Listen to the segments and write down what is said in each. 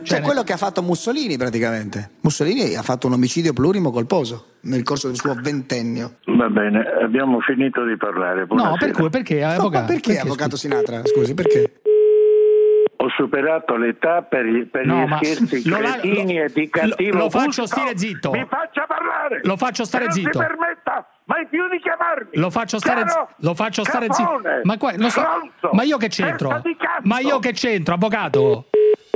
Cioè quello che ha fatto Mussolini praticamente. Mussolini ha fatto un omicidio plurimo colposo nel corso del suo ventennio. Va bene, abbiamo finito di parlare. Buonasera. No, perché avvocato? Perché avvocato Sinatra? Scusi, perché? Ho superato l'età per gli scherzi cretini e di cattivo lo faccio gusto. stare zitto. Mi faccia parlare. Lo faccio stare zitto. Non si permetta mai più di chiamarmi. Lo faccio stare zitto. Ma qua, ma io che c'entro? Ma io che c'entro, avvocato?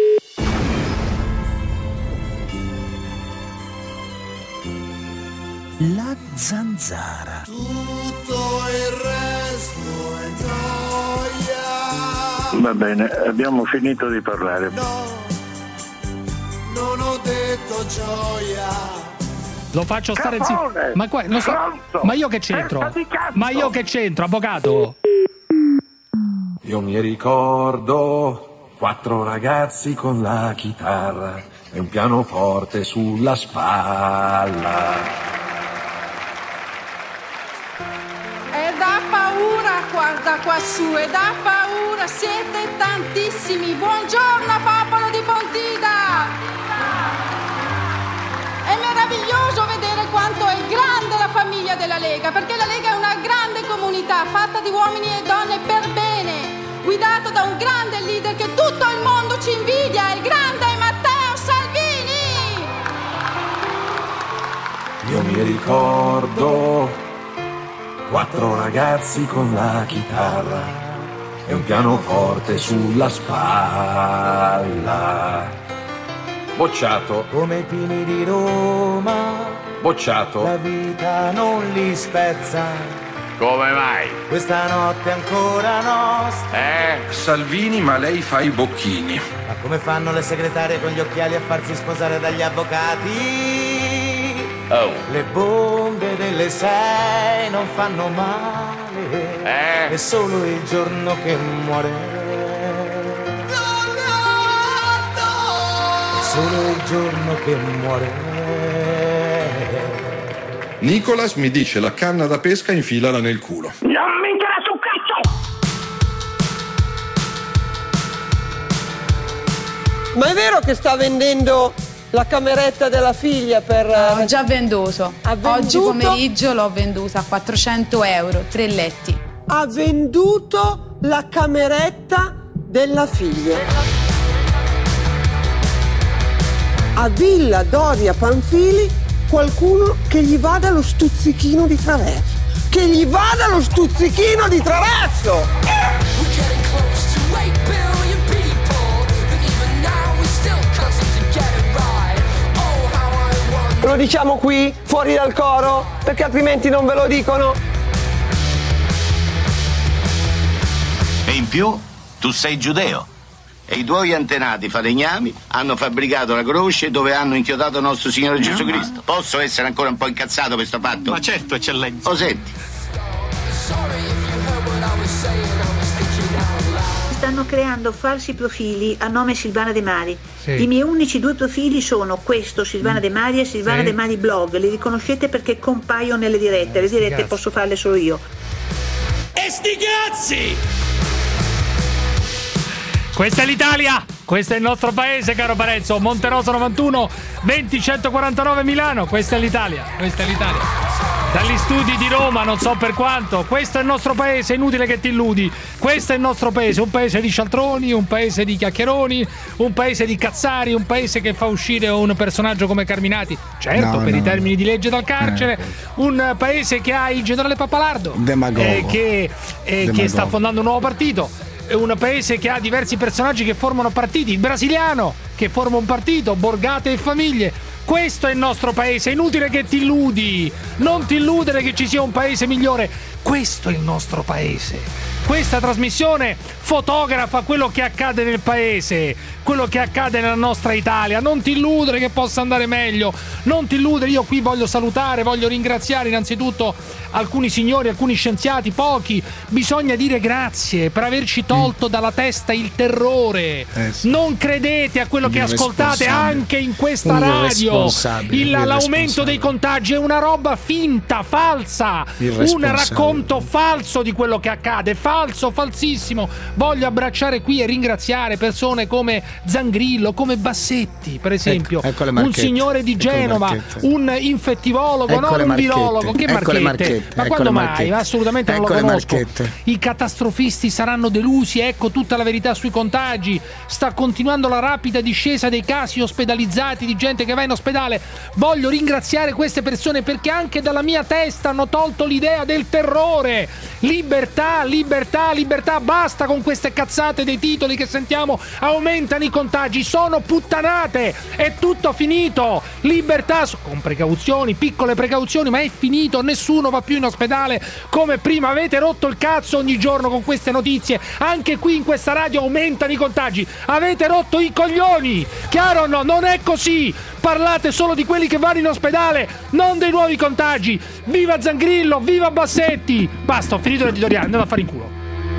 La zanzara. Tutto il resto è noia. Va bene, abbiamo finito di parlare. No, non ho detto gioia. Lo faccio stare zitto. Ma qua, ma io che c'entro? Ma io che c'entro, avvocato? Io mi ricordo 4 ragazzi con la chitarra e un pianoforte sulla spalla. Da paura, guarda quassù, e da paura, siete tantissimi. Buongiorno popolo di Pontida. È meraviglioso vedere quanto è grande la famiglia della Lega, perché la Lega è una grande comunità fatta di uomini e donne per bene, guidato da un grande leader che tutto il mondo ci invidia, il grande Matteo Salvini. Io mi ricordo 4 ragazzi con la chitarra e un pianoforte sulla spalla. Bocciato. Come i pini di Roma, Bocciato. la vita non li spezza. Come mai? Questa notte è ancora nostra. Salvini, ma lei fa i bocchini. Ma come fanno le segretarie con gli occhiali a farsi sposare dagli avvocati? Oh. Le bombe delle 6 non fanno male. È solo il giorno che muore. È solo il giorno che muore. Nicolas mi dice la canna da pesca infilala nel culo. Non mi interessa un cazzo! Ma è vero che sta vendendo la cameretta della figlia per... Ho già venduto. Oggi pomeriggio l'ho venduta a 400 euro, 3 letti. Ha venduto la cameretta della figlia. A Villa Doria Pamphili qualcuno che gli vada lo stuzzichino di traverso. Che gli vada lo stuzzichino di traverso! Lo diciamo qui, fuori dal coro, perché altrimenti non ve lo dicono. E in più, tu sei giudeo. E i tuoi antenati falegnami hanno fabbricato la croce dove hanno inchiodato nostro Signore Gesù Cristo. Posso essere ancora un po' incazzato per questo fatto? Ma certo, eccellenza. Lo senti? Stanno creando falsi profili a nome Silvana De Mari. Sì. I miei unici 2 profili sono questo, Silvana De Mari, e Silvana De Mari blog. Li riconoscete perché compaiono nelle dirette. Le dirette posso farle solo io. E sti cazzi! Questa è l'Italia, questo è il nostro paese, caro Parenzo. Monterosa 91 20 149 Milano, questa è l'Italia, questa è l'Italia. Dagli studi di Roma, non so per quanto, questo è il nostro paese, è inutile che ti illudi. Questo è il nostro paese, un paese di cialtroni, un paese di chiacchieroni, un paese di cazzari, un paese che fa uscire un personaggio come Carminati, certo, per i termini di legge dal carcere, un paese che ha il generale Pappalardo, che sta fondando un nuovo partito. Un paese che ha diversi personaggi che formano partiti, il brasiliano che forma un partito, Borgate e famiglie. Questo è il nostro paese, è inutile che ti illudi, non ti illudere che ci sia un paese migliore. Questo è il nostro paese. Questa trasmissione fotografa quello che accade nel paese, quello che accade nella nostra Italia. Non ti illudere che possa andare meglio, non ti illudere. Io qui voglio salutare, voglio ringraziare innanzitutto alcuni signori, alcuni scienziati, pochi. Bisogna dire grazie per averci tolto dalla testa il terrore. Non credete a quello che ascoltate anche in questa radio. L'aumento dei contagi è una roba finta, falsa, un racconto falso di quello che accade, falso, falsissimo. Voglio abbracciare qui e ringraziare persone come Zangrillo, come Bassetti, per esempio, un signore di Genova, un infettivologo, non un virologo. Che marchette? Ma quando mai? Assolutamente non lo conosco. I catastrofisti saranno delusi, ecco tutta la verità sui contagi. Sta continuando la rapida discesa dei casi ospedalizzati, di gente che va in ospedale. Voglio ringraziare queste persone perché anche dalla mia testa hanno tolto l'idea del terrore. Libertà, libertà, libertà. Basta con queste cazzate dei titoli che sentiamo. Aumentano i contagi, sono puttanate. È tutto finito. Libertà con precauzioni, piccole precauzioni, ma è finito. Nessuno va più in ospedale come prima. Avete rotto il cazzo ogni giorno con queste notizie. Anche qui in questa radio aumentano i contagi. Avete rotto i coglioni. Chiaro o no? Non è così. Parlate solo di quelli che vanno in ospedale, non dei nuovi contagi. Viva Zangrillo, viva Bassetti. Basta, ho finito l'editoriale, andiamo a fare in culo.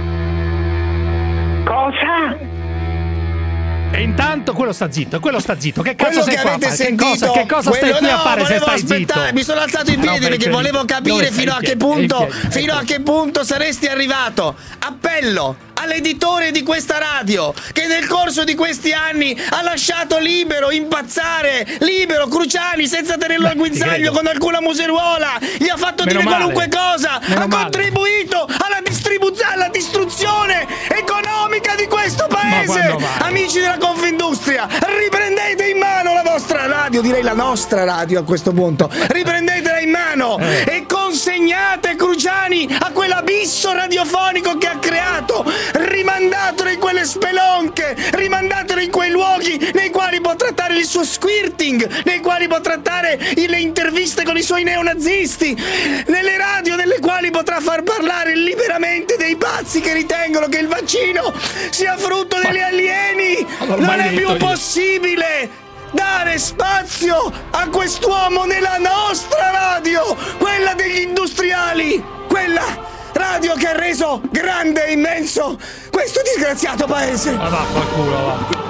Cosa? E intanto quello sta zitto. Che cazzo quello sei che qua a avete fare? sentito, Che cosa stai qui a fare se stai zitto? Mi sono alzato in piedi perché volevo capire fino a che punto saresti arrivato. Appello all'editore di questa radio che nel corso di questi anni ha lasciato libero Cruciani senza tenerlo al guinzaglio con alcuna museruola, gli ha fatto dire qualunque cosa, ha contribuito alla distruzione economica di questo paese. Amici della Confindustria, riprendete in mano la vostra radio, direi la nostra radio a questo punto, riprendetela in mano e consegnate Cruciani a quell'abisso radiofonico che ha creato. Rimandatelo in quelle spelonche, rimandatelo in quei luoghi nei quali può trattare il suo squirting, nei quali può trattare le interviste con i suoi neonazisti, nelle radio nelle quali potrà far parlare liberamente dei pazzi che ritengono che il vaccino sia frutto degli alieni. Non è più possibile dare spazio a quest'uomo nella nostra radio, quella degli industriali, quella radio che ha reso grande e immenso questo disgraziato paese. Ma vaffanculo, va.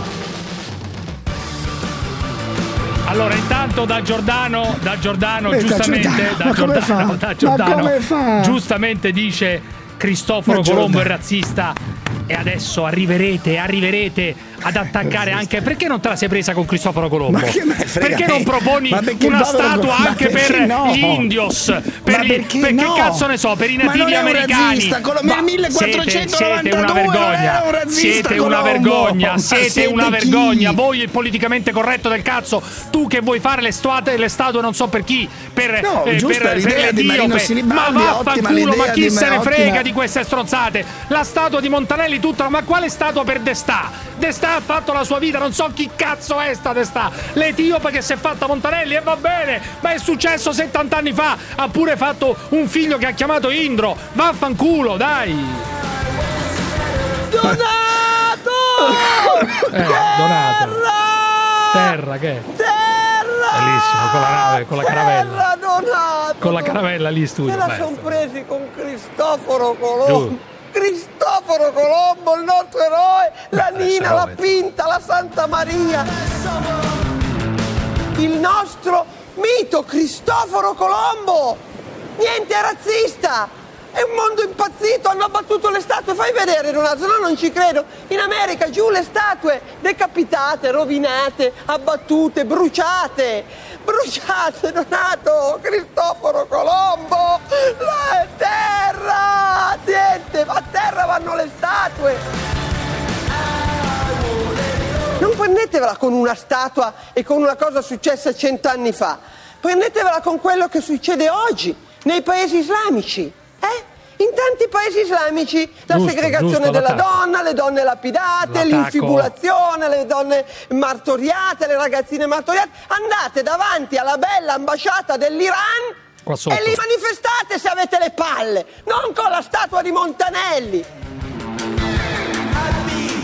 Allora, intanto da Giordano giustamente dice Cristoforo Colombo è razzista. E adesso arriverete ad attaccare anche. Perché non te la sei presa con Cristoforo Colombo? Perché non proponi una statua anche per gli indios? Che cazzo ne so, per i nativi americani? Nel 1492 siete una vergogna. Voi il politicamente corretto del cazzo. Tu che vuoi fare le statue non so per chi, per l'Etiope. Ma vaffanculo, ma chi se ne frega di queste stronzate? La statua di Montanelli tutta, ma quale statua per Destà? Destà ha fatto la sua vita, non so chi cazzo è sta Destà. L'etiope che si è fatta Montanelli e va bene, ma è successo 70 anni fa. Ha pure fatto un figlio che ha chiamato Indro. Vaffanculo, dai. Donato! Donato. Terra, che è? Bellissimo, con la nave, con la caravella. Donato! Con la caravella lì in studio. Me la sono presi con Cristoforo Colombo. Cristoforo Colombo, il nostro eroe, la Nina, la Pinta, la Santa Maria. Il nostro mito Cristoforo Colombo. Niente razzista. È un mondo impazzito, hanno abbattuto le statue. Fai vedere, Donato, no, non ci credo. In America giù le statue decapitate, rovinate, abbattute, bruciate. Donato, Cristoforo Colombo, la terra, niente, ma a terra vanno le statue. Non prendetevela con una statua e con una cosa successa 100 anni fa, prendetevela con quello che succede oggi nei paesi islamici, In tanti paesi islamici la segregazione della donna, le donne lapidate, l'infibulazione, le donne martoriate, le ragazzine martoriate. Andate davanti alla bella ambasciata dell'Iran e li manifestate se avete le palle, non con la statua di Montanelli.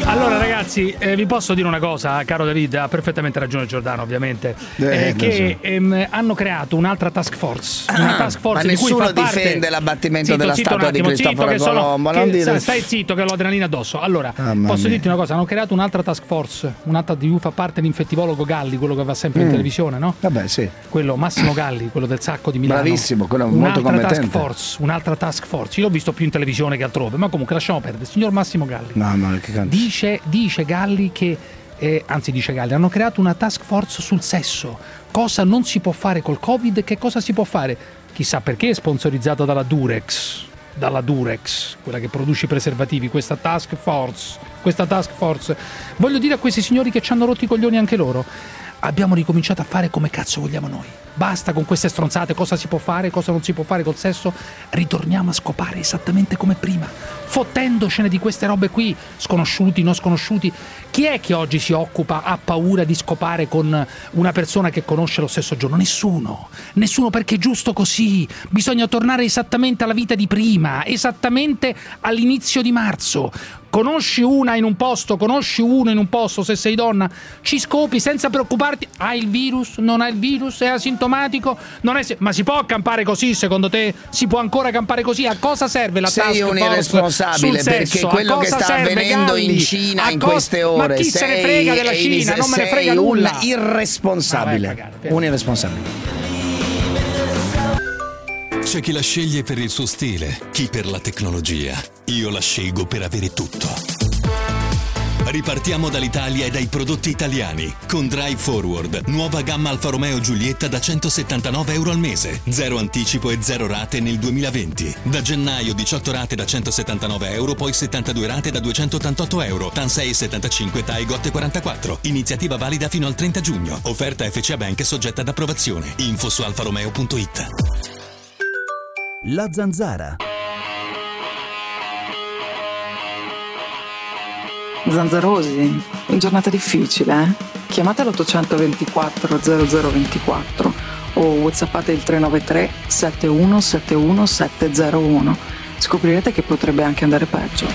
Allora ragazzi, vi posso dire una cosa, caro David, ha perfettamente ragione Giordano ovviamente, che hanno creato un'altra task force, una task force ma di cui fa nessuno parte... difende l'abbattimento della statua di Cristoforo Colombo, stai zitto che ho l'adrenalina addosso. Allora, posso dirti una cosa, hanno creato un'altra task force, un'altra di cui fa parte l'infettivologo Galli, quello che va sempre in televisione, no? Vabbè, sì. Quello Massimo Galli, quello del Sacco di Milano. Bravissimo, quello molto competente. Un'altra task force. Io l'ho visto più in televisione che altrove, ma comunque lasciamo perdere. Signor Massimo Galli. No, che canto. Dice Galli che dice Galli, hanno creato una task force sul sesso. Cosa non si può fare col Covid, che cosa si può fare? Chissà perché è sponsorizzata dalla Durex, quella che produce i preservativi, questa task force. Voglio dire a questi signori che ci hanno rotto i coglioni anche loro, abbiamo ricominciato a fare come cazzo vogliamo noi. Basta con queste stronzate, cosa si può fare, cosa non si può fare col sesso. Ritorniamo a scopare esattamente come prima, fottendocene di queste robe qui, sconosciuti, non sconosciuti. Chi è che oggi si occupa, ha paura di scopare con una persona che conosce lo stesso giorno? Nessuno, perché è giusto così. Bisogna tornare esattamente alla vita di prima, esattamente all'inizio di marzo. Conosci una in un posto, conosci uno in un posto, se sei donna, ci scopi senza preoccuparti. Hai il virus? Non hai il virus? È asintomatico? Non è... Ma si può campare così, secondo te? Si può ancora campare così? A cosa serve la task force? Sei un irresponsabile, perché quello che sta avvenendo Galli? In Cina in queste ore. Ma chi se ne frega della Cina? Non me ne frega nulla. Un irresponsabile. Un irresponsabile. C'è chi la sceglie per il suo stile, chi per la tecnologia. Io la scelgo per avere tutto. Ripartiamo dall'Italia e dai prodotti italiani. Con Drive Forward, nuova gamma Alfa Romeo Giulietta da €179 al mese. 0 anticipo e 0 rate nel 2020. Da gennaio 18 rate da €179, poi 72 rate da €288. TAN 6,75, TAE GOT 44. Iniziativa valida fino al 30 giugno. Offerta FCA Bank soggetta ad approvazione. Info su alfaromeo.it. La Zanzara. Zanzarosi, giornata difficile, eh? Chiamate l'824 0024 o whatsappate il 393 7171 701. Scoprirete che potrebbe anche andare peggio.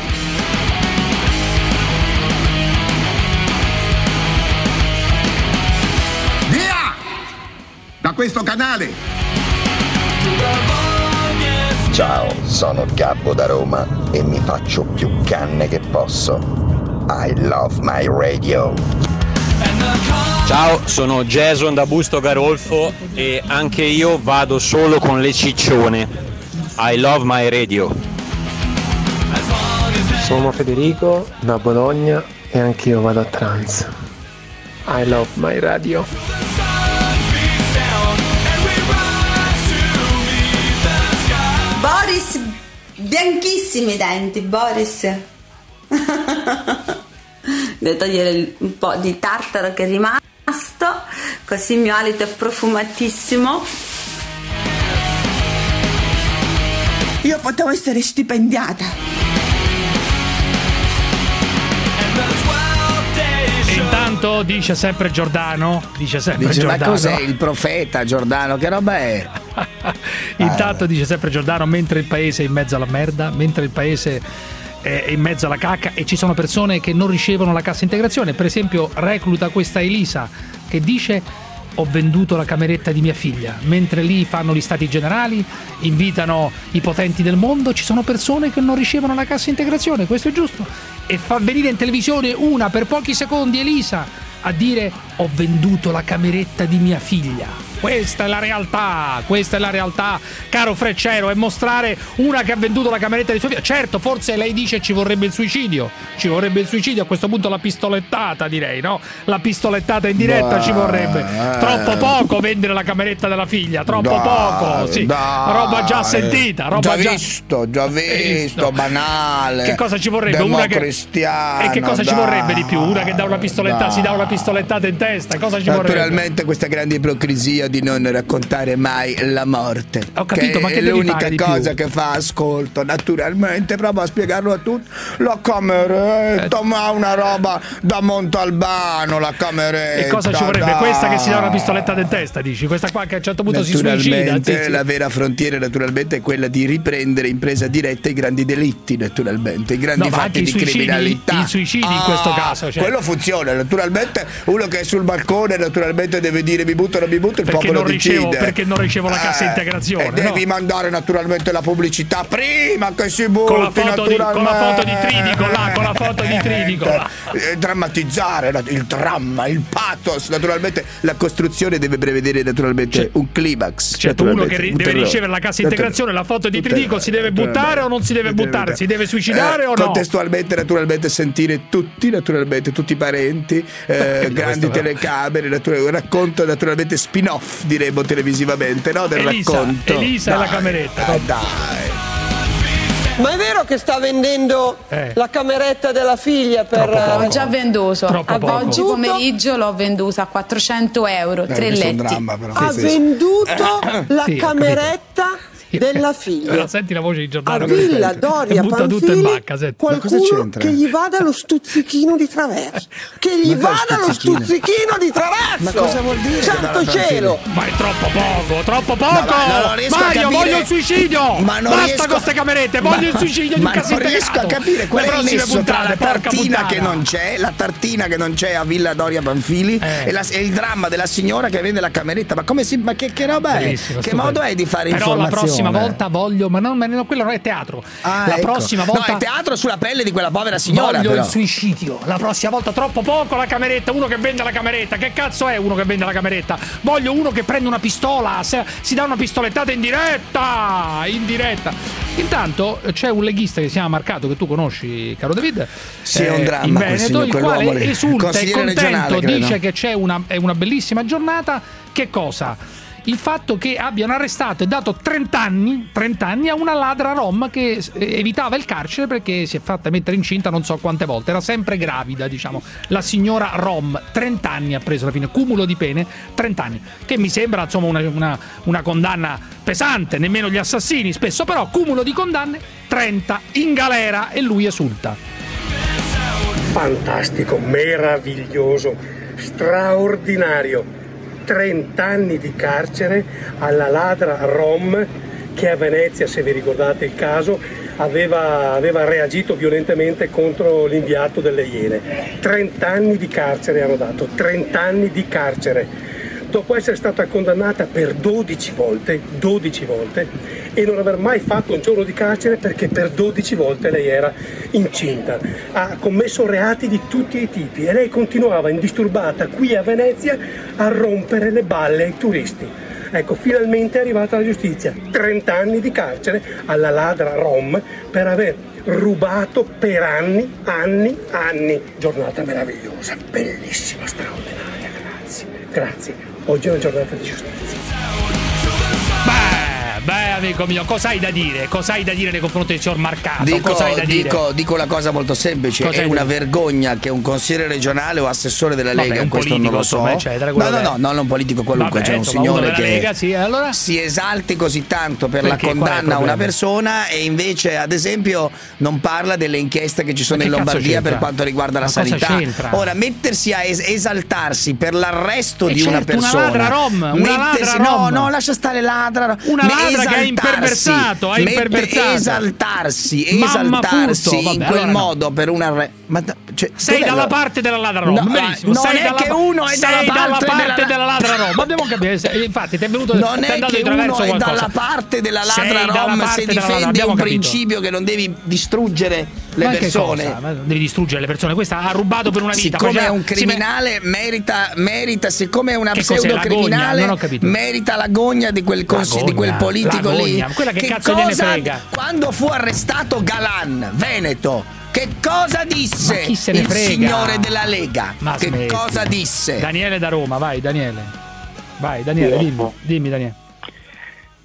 Via! Da questo canale! Ciao, sono Gabbo da Roma e mi faccio più canne che posso. I love my radio. Ciao, sono Jason da Busto Garolfo e anche io vado solo con le ciccione. I love my radio. Sono Federico da Bologna e anche io vado a trance. I love my radio. Boris, bianchissimi i denti, Boris. Devo togliere un po' di tartaro che è rimasto, così il mio alito è profumatissimo. Io potevo essere stipendiata. Intanto dice sempre Giordano, ma cos'è il profeta Giordano? Che roba è? Intanto dice sempre Giordano, mentre il paese è in mezzo alla merda, mentre il paese è in mezzo alla cacca e ci sono persone che non ricevono la cassa integrazione. Per esempio recluta questa Elisa che dice: ho venduto la cameretta di mia figlia. Mentre lì fanno gli stati generali, invitano i potenti del mondo, ci sono persone che non ricevono la cassa integrazione, questo è giusto. E fa venire in televisione una per pochi secondi Elisa a dire: ho venduto la cameretta di mia figlia. Questa è la realtà, caro Freccero, è mostrare una che ha venduto la cameretta di sua figlia. Certo, forse lei dice ci vorrebbe il suicidio, a questo punto la pistolettata, direi, no? La pistolettata in diretta ci vorrebbe. Troppo poco vendere la cameretta della figlia, troppo poco, sì. Roba già sentita, roba già visto, banale. Che cosa ci vorrebbe? Una che e che cosa ci vorrebbe di più? Una che dà una pistolettata, si dà una pistolettata in testa, cosa ci vorrebbe? Naturalmente questa grande ipocrisia di non raccontare mai la morte. Ho capito, che ma che è devi l'unica fare di cosa più? che fa ascolto. Naturalmente, provo a spiegarlo a tutti. La cameretta, ma una roba da Montalbano, la cameretta. E cosa ci vorrebbe? dai. Questa che si dà una pistoletta in testa, dici? Questa qua che a un certo punto si suicida? Naturalmente, Sì. la vera frontiera naturalmente è quella di riprendere in presa diretta i grandi delitti, naturalmente, i grandi No, ma anche fatti di i suicidi, criminalità. i suicidi in questo caso, cioè. Quello funziona, naturalmente uno che è sul balcone naturalmente deve dire mi butto, il popolo decide. Perché non ricevo la cassa integrazione. E devi mandare naturalmente la pubblicità prima che si butti, con la foto di Tridico là, con la foto di Tridico là. Drammatizzare il dramma, il pathos, naturalmente la costruzione deve prevedere naturalmente un climax. Certo, uno che deve ricevere la cassa integrazione, la foto di Tridico, si deve buttare o non si deve buttare? Si deve suicidare o no? Contestualmente naturalmente sentire tutti i parenti, grandi telecamere, racconto naturalmente spin-off diremmo televisivamente, no? Del racconto. Elisa e la cameretta. Dai. Ma è vero che sta vendendo la cameretta della figlia per... Ho già venduto. Oggi poco. pomeriggio l'ho venduta a 400 euro, 3 letti. Dramma, però. Ha venduto la cameretta della figlia. Però senti la voce di Giordano. A Villa Doria butta tutto in Panfili, bacca, senti. qualcuno che gli vada lo stuzzichino di traverso. Che gli vada lo stuzzichino di traverso. Ma cosa vuol dire? Santo cielo. Ma è troppo poco. non riesco a Mario, capire. voglio il suicidio. Ma non basta riesco- con queste camerette, voglio il suicidio di un Ma cassa non riesco a integrato. capire qual Le è il prossime nesso tra la puntate, porca tartina puttana. che non c'è, la tartina che non c'è a Villa Doria Panfili e il dramma della signora che vende la cameretta. Ma come si, ma che roba è? Bellissimo, Che stupendo. modo è di fare Però informazione? la prossima volta voglio, ma quello non è teatro. La ecco. prossima volta No, è teatro sulla pelle di quella povera signora. voglio però. il suicidio. La prossima volta troppo poco la cameretta, uno che vende la cameretta. Che cazzo è uno che vende la cameretta? Voglio uno che prende una pistola, si dà una pistolettata in diretta. Intanto c'è un leghista che si chiama Marcato, che tu conosci, caro David. Sì, è un dramma in quel Veneto, signor, il quell'uomo quale lì. esulta e Consigliere regionale, contento, credo. dice che è una bellissima giornata. Che cosa? Il fatto che abbiano arrestato e dato 30 anni a una ladra rom che evitava il carcere perché si è fatta mettere incinta non so quante volte, era sempre gravida, diciamo. La signora rom, 30 anni ha preso alla fine, cumulo di pene, 30 anni, che mi sembra insomma una condanna pesante, nemmeno gli assassini spesso, però cumulo di condanne, 30 in galera, e lui esulta. Fantastico, meraviglioso, straordinario. 30 anni di carcere alla ladra rom che a Venezia, se vi ricordate il caso, aveva reagito violentemente contro l'inviato delle Iene. 30 anni di carcere hanno dato, 30 anni di carcere. Dopo essere stata condannata per 12 volte e non aver mai fatto un giorno di carcere perché per 12 volte lei era incinta. Ha commesso reati di tutti i tipi e lei continuava indisturbata qui a Venezia a rompere le balle ai turisti. Ecco, finalmente è arrivata la giustizia. 30 anni di carcere alla ladra rom per aver rubato per anni. Giornata meravigliosa, bellissima, straordinaria, grazie. Oggi è una giornata di giustizia. Beh, amico mio, cosa hai da dire? Cosa hai da dire nei confronti del signor Marcato? Cosa hai da dire? Dico una cosa molto semplice. Cosa è una vergogna che un consigliere regionale o assessore della Lega, Vabbè, un questo politico, non lo so. insomma, eccetera, No, non un politico qualunque, c'è un signore che Lega, sì, allora? si esalti così tanto per Perché? la condanna a una problema? persona e invece, ad esempio, non parla delle inchieste che ci sono Ma in che cazzo Lombardia c'entra? per quanto riguarda la Ma cosa sanità. c'entra? Ora, mettersi a esaltarsi per l'arresto di certo, una persona, una ladra rom, no, lascia stare ladra rom. Una ladra che ha imperversato, esaltarsi furto, in vabbè, quel allora modo per una sei dalla parte della ladra rom, benissimo. Non è che uno è dalla parte della ladra rom. Ma abbiamo capito, infatti ti è venuto non è andato che di traverso uno è qualcosa. dalla parte della ladra Sei dalla rom parte se della ladra, difende abbiamo un capito. principio che non devi distruggere le Ma che persone. cosa? Ma devi distruggere le persone. Questa ha rubato per una vita. Siccome è un criminale merita, siccome è una pseudocriminale, non ho capito. merita l'agonia di quel politico lì. Quella che cazzo gliene frega? Quando fu arrestato Galan, Veneto, che cosa disse Ma chi se ne il frega? signore della Lega? Ma che smetti. cosa disse? Daniele da Roma, vai Daniele. Vai Daniele, dimmi Daniele.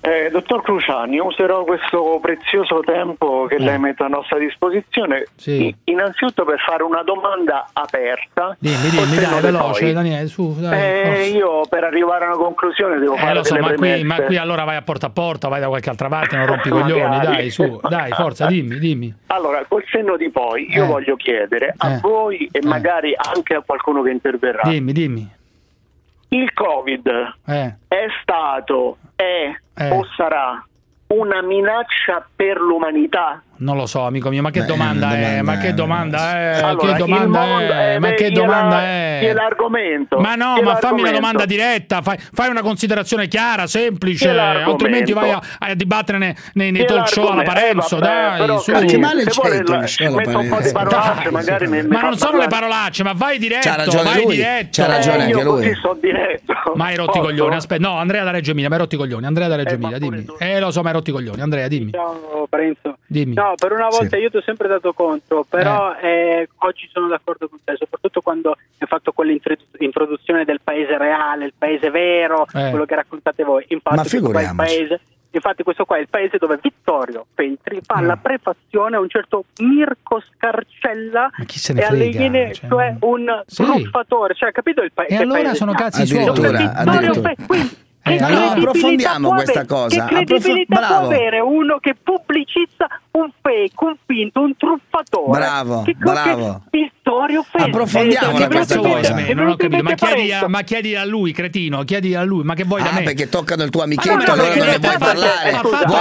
Dottor Cruciani, userò questo prezioso tempo che lei mette a nostra disposizione innanzitutto per fare una domanda aperta. Dimmi, dai, veloce, Daniele, su, dai. Io per arrivare a una conclusione devo fare delle premesse. Ma qui allora vai a porta, vai da qualche altra parte, non rompi i coglioni, dai, su, dai, forza, dimmi. Allora, col senno di poi, io voglio chiedere a voi e magari anche a qualcuno che interverrà. Dimmi. Il Covid è stato, o sarà una minaccia per l'umanità? Non lo so, amico mio, ma che domanda è? Ma che domanda è? Allora, che domanda è? Chi è l'argomento? Ma no, ma fammi una domanda diretta, fai una considerazione chiara, semplice, altrimenti vai a dibattere nei talk show alla Parenzo, dai, su. Che male c'è il talk show alla Parenzo? Un po' di parolacce, magari ma non sono le parolacce, ma vai diretto, diretto. C'ha ragione anche lui. Così sono diretto. Ma hai rotti i coglioni, aspetta, no, Andrea da Reggio Emilia, ma hai rotti i coglioni, dimmi. Lo so, ma hai rotti i coglioni, Andrea, dimmi. Ciao Parenzo. Dimmi. No, per una volta io ti ho sempre dato contro, però oggi sono d'accordo con te, soprattutto quando hai fatto quell'introduzione del paese reale, il paese vero, quello che raccontate voi. Infatti questo qua è il paese dove Vittorio Feltri fa la prefazione a un certo Mirko Scarcella e alle Iene, cioè un truffatore, cioè capito il paese? E allora sono cazzi suoi. Allora approfondiamo questa cosa. Che credibilità può avere uno che pubblicizza un fake, un finto, un truffatore? Bravo. Vittorio Feltri. Approfondiamola questa cosa. Non ho capito, ma chiedi a lui, cretino, chiedi a lui, ma che vuoi da me? Perché toccano il tuo amichetto, allora non ne vuoi parlare.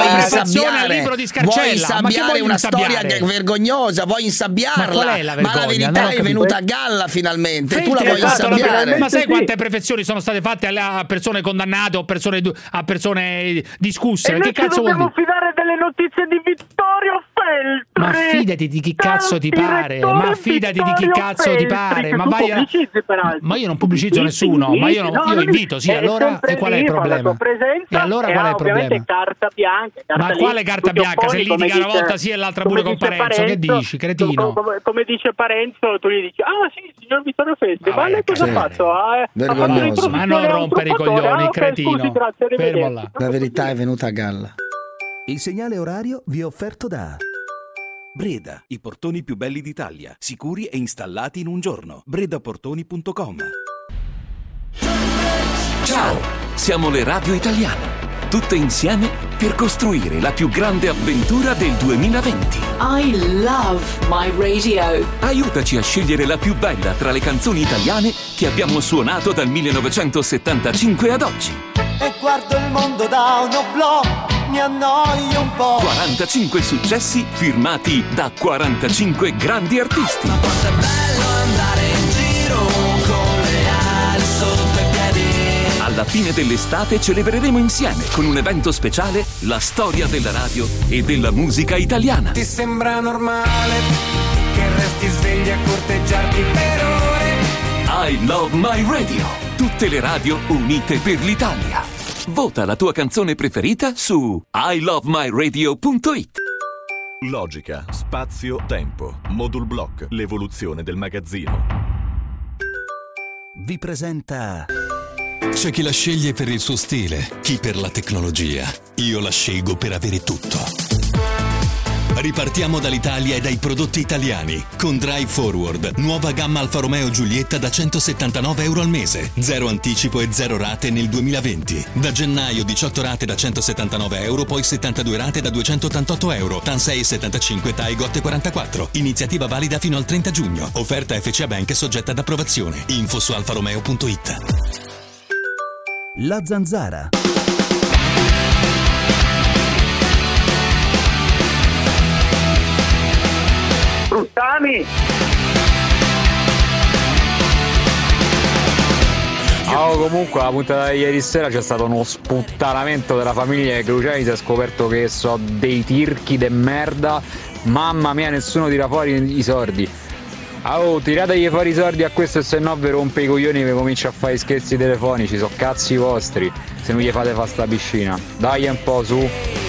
Vuoi insabbiare una storia vergognosa, vuoi insabbiarla. Ma la verità è venuta a galla finalmente. Tu la vuoi insabbiare. Ma sai quante perfezioni sono state fatte a persone condannate o a persone discusse? Che cazzo vuol dire? Fidare delle notizie di Vittorio Feltri. Ma fidati di chi cazzo ti pare. Ma ma io non pubblicizzo nessuno. Ma io invito, allora e qual è il problema? E allora qual è il problema? Carta bianca. Ma quale carta bianca? Se litiga una volta sì e l'altra pure con Parenzo, che dici, cretino? Come dice Parenzo, tu gli dici: ah sì, signor Vittorio Feltri, ma lei cosa ha fatto? Vergognoso. Ma non rompere i coglioni, cretino. Fermo là. La verità è venuta a galla. Il segnale orario vi è offerto da Breda, i portoni più belli d'Italia, sicuri e installati in un giorno. bredaportoni.com. Ciao, siamo le radio italiane, tutte insieme per costruire la più grande avventura del 2020. I love my radio. Aiutaci a scegliere la più bella tra le canzoni italiane che abbiamo suonato dal 1975 ad oggi. E guardo il mondo da un oblò, mi annoio un po'. 45 successi firmati da 45 grandi artisti. Ma quanto è bello andare in giro con le ali sotto i piedi. Alla fine dell'estate celebreremo insieme con un evento speciale la storia della radio e della musica italiana. Ti sembra normale che resti svegli a corteggiarti per ore? I Love My Radio. Tutte le radio unite per l'Italia. Vota la tua canzone preferita su ilovemyradio.it. Logica, spazio, tempo. Modul Block, l'evoluzione del magazzino. Vi presenta... C'è chi la sceglie per il suo stile, chi per la tecnologia. Io la scelgo per avere tutto. Ripartiamo dall'Italia e dai prodotti italiani. Con Drive Forward, nuova gamma Alfa Romeo Giulietta da €179 al mese. 0 anticipo e 0 rate nel 2020. Da gennaio 18 rate da €179, poi 72 rate da €288. TAN 6,75, TAI GOT 44. Iniziativa valida fino al 30 giugno. Offerta FCA Bank soggetta ad approvazione. Info su alfaromeo.it. La Zanzara. Cruciani. Comunque la puntata di ieri sera c'è stato uno sputtanamento della famiglia Cruciani, si è scoperto che so dei tirchi de merda. Mamma mia, nessuno tira fuori i soldi. Tirategli fuori i soldi a questo, e se no vi rompe i coglioni e vi comincia a fare scherzi telefonici, so cazzi vostri se non gli fate fa sta piscina. Dai un po' su.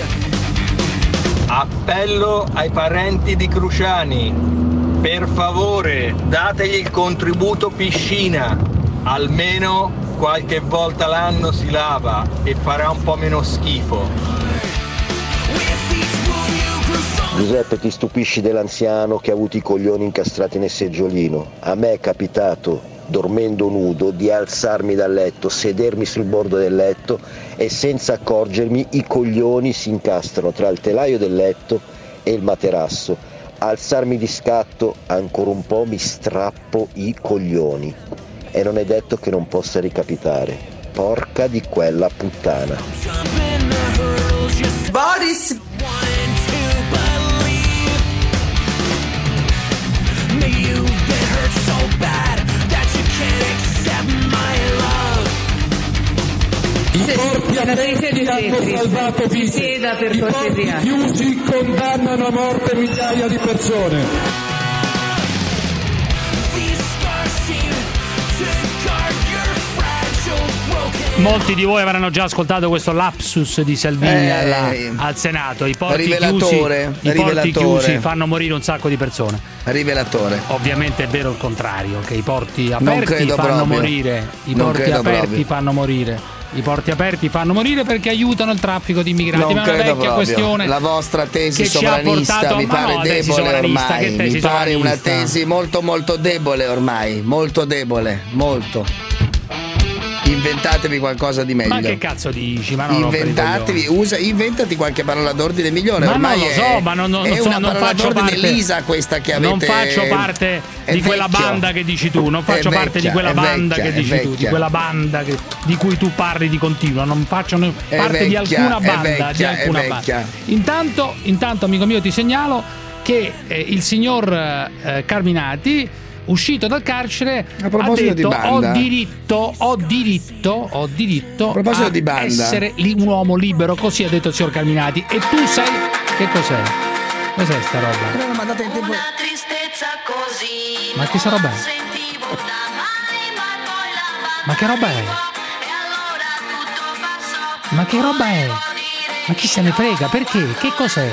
Appello ai parenti di Cruciani, per favore dategli il contributo piscina, almeno qualche volta l'anno si lava e farà un po' meno schifo. Giuseppe, ti stupisci dell'anziano che ha avuto i coglioni incastrati nel seggiolino. A me è capitato, dormendo nudo, di alzarmi dal letto, sedermi sul bordo del letto e senza accorgermi i coglioni si incastrano tra il telaio del letto e il materasso. Alzarmi di scatto, ancora un po' mi strappo i coglioni. E non è detto che non possa ricapitare. Porca di quella puttana. Boris! I porti aperti hanno salvato vite, i porti chiusi condannano a morte migliaia di persone. Molti di voi avranno già ascoltato questo lapsus di Salvini al Senato. I porti chiusi fanno morire un sacco di persone. Rivelatore. Ovviamente è vero il contrario, che i porti aperti fanno morire. I porti aperti fanno morire. I porti aperti fanno morire perché aiutano il traffico di immigrati. Non ma è una vecchia proprio. questione. La vostra tesi che sovranista ci ha portato, mi pare debole ormai. Mi pare una tesi molto molto debole ormai. Molto debole. Molto. Inventatevi qualcosa di meglio. Ma che cazzo dici? Ma inventati qualche parola d'ordine migliore. Ma ormai non lo so, ma non faccio parte. Lisa questa che avete. Non faccio parte di quella banda che dici tu. Non faccio parte di quella banda che dici tu. Di quella banda di cui tu parli di continuo. Non faccio parte di alcuna banda. Intanto, amico mio, ti segnalo che il signor Carminati, uscito dal carcere, ha detto ho diritto a essere un uomo libero, così ha detto il signor Carminati. E tu sai che cos'è? Cos'è sta roba? Ma che sta roba è? Ma che roba è? Ma che roba è? Ma chi se ne frega? Perché? Che cos'è?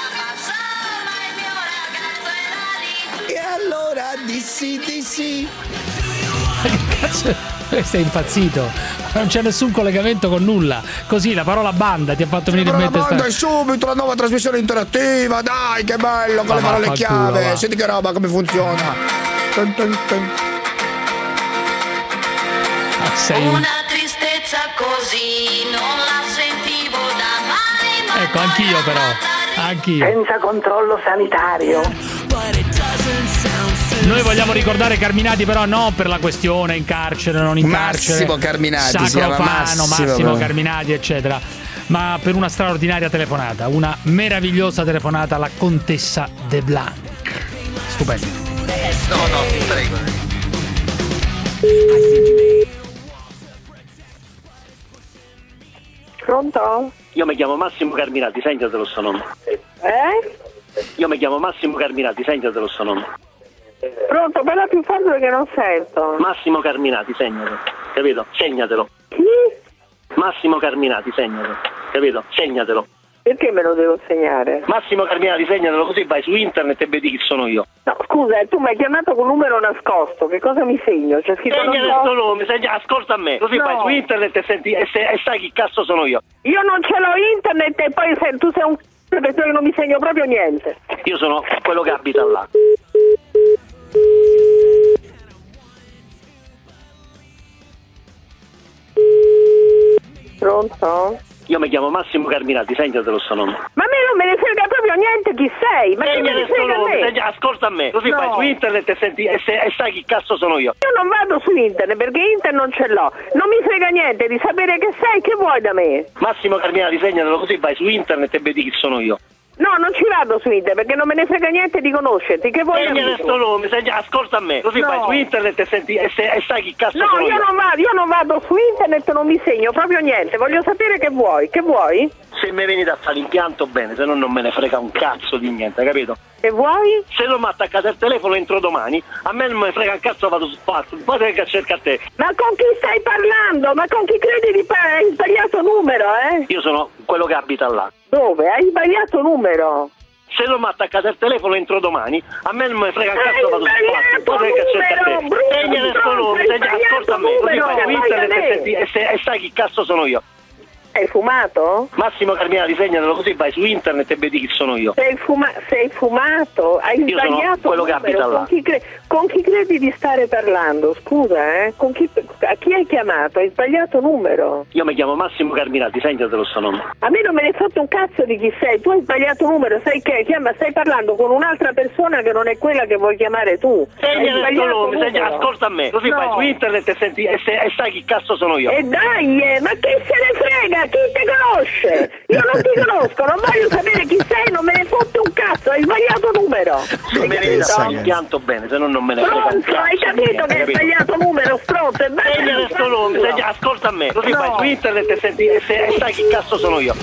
Dissi. Ma che cazzo? Sei impazzito? Non c'è nessun collegamento con nulla. Così la parola banda ti ha fatto venire in mente. La banda è subito la nuova trasmissione interattiva. Dai, che bello, con le parole chiave. Senti che roba, come funziona. Sei una tristezza così non la sentivo da mai. Ecco, anch'io però. Anch'io. Senza controllo sanitario. Noi vogliamo ricordare Carminati, però non per la questione in carcere, non in carcere. Massimo Carminati, Massimo Carminati, eccetera. Ma per una straordinaria telefonata, una meravigliosa telefonata alla contessa de Blanc. Stupendo. No, prego. Pronto? Io mi chiamo Massimo Carminati, segnatelo sto nome. Io mi chiamo Massimo Carminati, segnatelo sto nome. Pronto, parla più forte perché non sento. Massimo Carminati, segnatelo, capito? Segnatelo. Chi? Massimo Carminati, segnatelo, capito? Segnatelo. Perché me lo devo segnare? Massimo Carminati, segnatelo, così vai su internet e vedi chi sono io. No, scusa, tu mi hai chiamato con un numero nascosto, che cosa mi segno? C'è scritto segnalo sto nome, ascolta a me, così vai su internet e senti e sai chi cazzo sono io. Io non ce l'ho internet e poi tu sei un perché non mi segno proprio niente. Io sono quello che abita là. Pronto? Io mi chiamo Massimo Carminati, segnatelo sto nome. Ma a me non me ne frega proprio niente chi sei. Ma che me ne frega a me? Ascolta a me, così vai su internet e senti e sai chi cazzo sono io. Io non vado su internet perché internet non ce l'ho. Non mi frega niente di sapere che sei, che vuoi da me? Massimo Carminati, segnatelo, così vai su internet e vedi chi sono io. No, non ci vado su internet perché non me ne frega niente di conoscerti. Che vuoi? Sto nome, ascolta a me, così vai su internet e senti e sai chi cazzo sono io. Io non vado su internet, non mi segno proprio niente. Voglio sapere che vuoi. Che vuoi? Se mi venite a fare l'impianto bene, se no non me ne frega un cazzo di niente, capito? Che vuoi? Se non mi attaccate il telefono entro domani, a me non me ne frega un cazzo, vado su spazio, poi che cerca a te. Ma con chi stai parlando? Ma con chi credi di hai sbagliato numero, Io sono quello che abita là. Dove? Hai sbagliato numero? Se non mi attaccate il telefono entro domani, a me non me ne frega un cazzo, vado su spazio, poi che cerca a te. Segnalo sto nome, ascolta a me, così vai su internet e sai chi cazzo sono io. Sei fumato? Massimo Carminati, segnatelo così vai su internet e vedi chi sono io. Sei fumato? Hai io sbagliato sono quello che abita là. Con chi credi di stare parlando? Scusa, a chi hai chiamato? Hai sbagliato numero. Io mi chiamo Massimo Carminati, segnatelo sto nome. A me non me ne hai fatto un cazzo di chi sei, tu hai sbagliato numero, sai che stai parlando con un'altra persona che non è quella che vuoi chiamare tu. Segnatelo nome, ascolta a me, così vai su internet e senti e sai chi cazzo sono io. E dai, ma chi se ne frega? Chi ti conosce? Io non ti conosco, non voglio sapere chi sei, non me ne fotte un cazzo, hai sbagliato numero. Non me ne dà pianto bene, se no non me ne frega. Stronzo, hai capito che hai sbagliato numero, stronzo, e bene. Ascolta a me, così vai su internet e senti e sai chi cazzo sono io.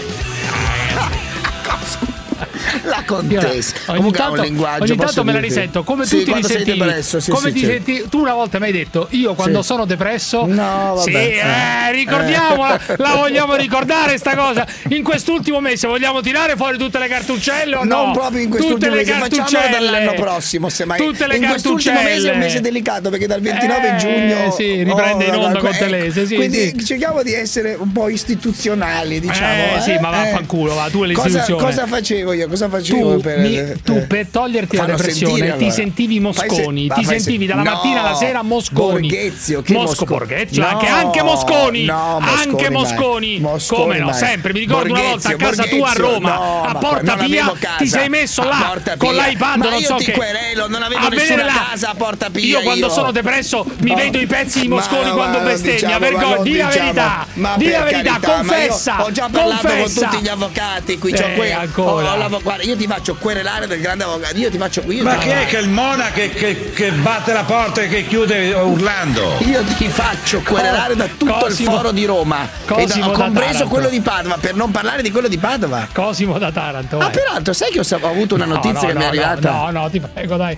La contessa ogni tanto me la risento come tu ti risentivi come ti senti tu una volta mi hai detto io quando sono depresso ricordiamola, la vogliamo ricordare sta cosa in quest'ultimo mese, vogliamo tirare fuori tutte le cartuccelle o no? Non proprio in quest'ultimo mese, facciamolo dall'anno prossimo semmai. Tutte le in quest'ultimo mese è un mese delicato perché dal 29 giugno riprende in onda con Telese, quindi cerchiamo di essere un po' istituzionali, diciamo. Sì, ma vaffanculo, va, tu le istituzioni. Cosa facevo io? Cosa facevo tu per toglierti la depressione ti sentivi Mosconi, ti sentivi dalla mattina alla sera Mosconi. Borghezio, Borghezio, anche Mosconi, anche Mosconi. Come no, sempre mi ricordo una volta a casa tua a Roma, a Porta Pia, ti sei messo là con l'iPad, non so che. Io ti querelo, non avevo nessuna casa a Porta Pia. Io quando sono depresso mi vedo i pezzi di Mosconi quando bestegna, vergogna, di la verità, confessa. Ho già parlato con tutti gli avvocati, qui c'ho qui guarda, io ti faccio querelare del grande avvocato. Ma chi è che il Mona che batte la porta e che chiude urlando? Io ti faccio querelare da tutto il foro di Roma, compreso quello di Padova, per non parlare di quello di Padova. Cosimo da Taranto. Peraltro, sai che ho avuto una notizia che mi è arrivata? No, ti prego, dai.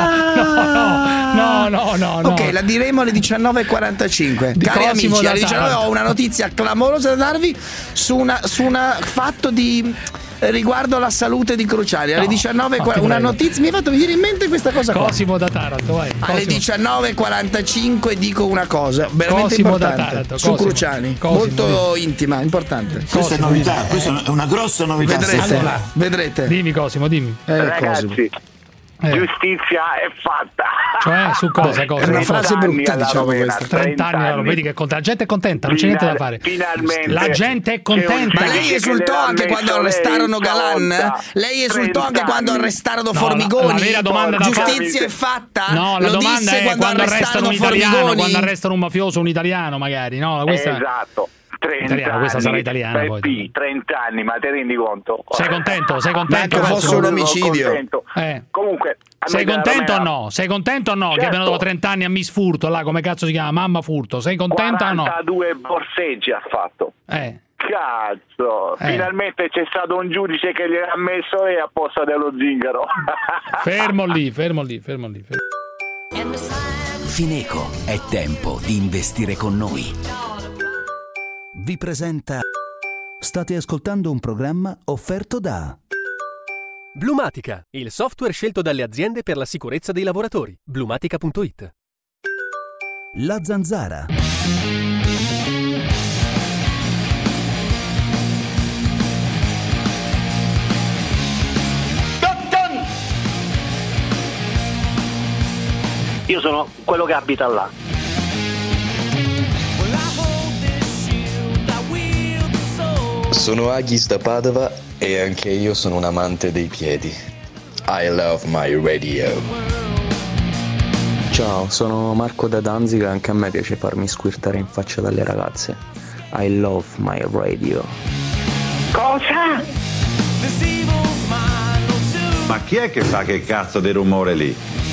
No. Ok, la diremo alle 19:45. Cari amici, alle 19 ho una notizia clamorosa da darvi su un fatto di riguardo alla salute di Cruciani. Alle 19 una notizia mi ha fatto venire in mente questa cosa qua. Cosimo da Taranto, vai. Alle 19:45 dico una cosa veramente importante su Cruciani, molto intima, importante. Questa è novità, questa è una grossa novità. Vedrete. Dimmi Cosimo, dimmi. Ragazzi, giustizia è fatta. Cioè, su cosa? È una frase brutta, diciamo questa. 30 anni, vedi che la gente è contenta, non c'è niente da fare. Finalmente. La gente è contenta. Ma lei esultò anche quando arrestarono Galan? Lei esultò anche quando arrestarono Formigoni? La vera domanda giustizia è fatta? No, la domanda è quando arrestano un italiano, quando arrestano un mafioso, un italiano magari, no? Esatto. 30 italiano, questa sarà italiana poi. 30 anni, ma ti rendi conto? Sei contento? Che fosse un omicidio. Comunque, sei contento o no? Sei contento o no? Certo. Che abbiano dato 30 anni a Miss Furto, là come cazzo si chiama? Mamma Furto. Sei contenta o no? 42 borseggi ha fatto. Cazzo, finalmente c'è stato un giudice che gliel'ha messo e a posto dello zingaro. Fermo lì. Fineco, è tempo di investire con noi. Vi presenta. State ascoltando un programma offerto da Blumatica, il software scelto dalle aziende per la sicurezza dei lavoratori. Blumatica.it. La Zanzara. Io sono quello che abita là. Sono Aghis da Padova e anche io sono un amante dei piedi. I love my radio. Ciao, sono Marco da Danzica e anche a me piace farmi squirtare in faccia dalle ragazze. I love my radio. Cosa? Ma chi è che fa che cazzo di rumore lì?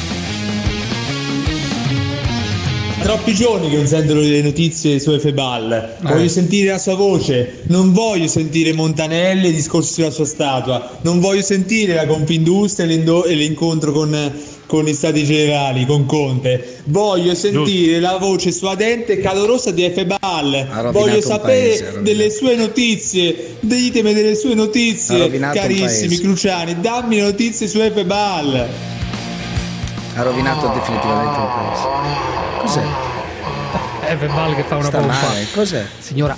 Troppi giorni che non sento le notizie su Efebal. Voglio sentire la sua voce, non voglio sentire Montanelli e discorsi sulla sua statua, non voglio sentire la Confindustria e l'incontro con i stati generali, con Conte. Voglio sentire la voce suadente e calorosa di Efebal. Voglio sapere delle sue notizie. Ditemi delle sue notizie, carissimi Cruciani. Dammi notizie su Efebal. Ha rovinato definitivamente un paese. Cos'è? Efebal che fa una sta pompa. Male. Cos'è? Signora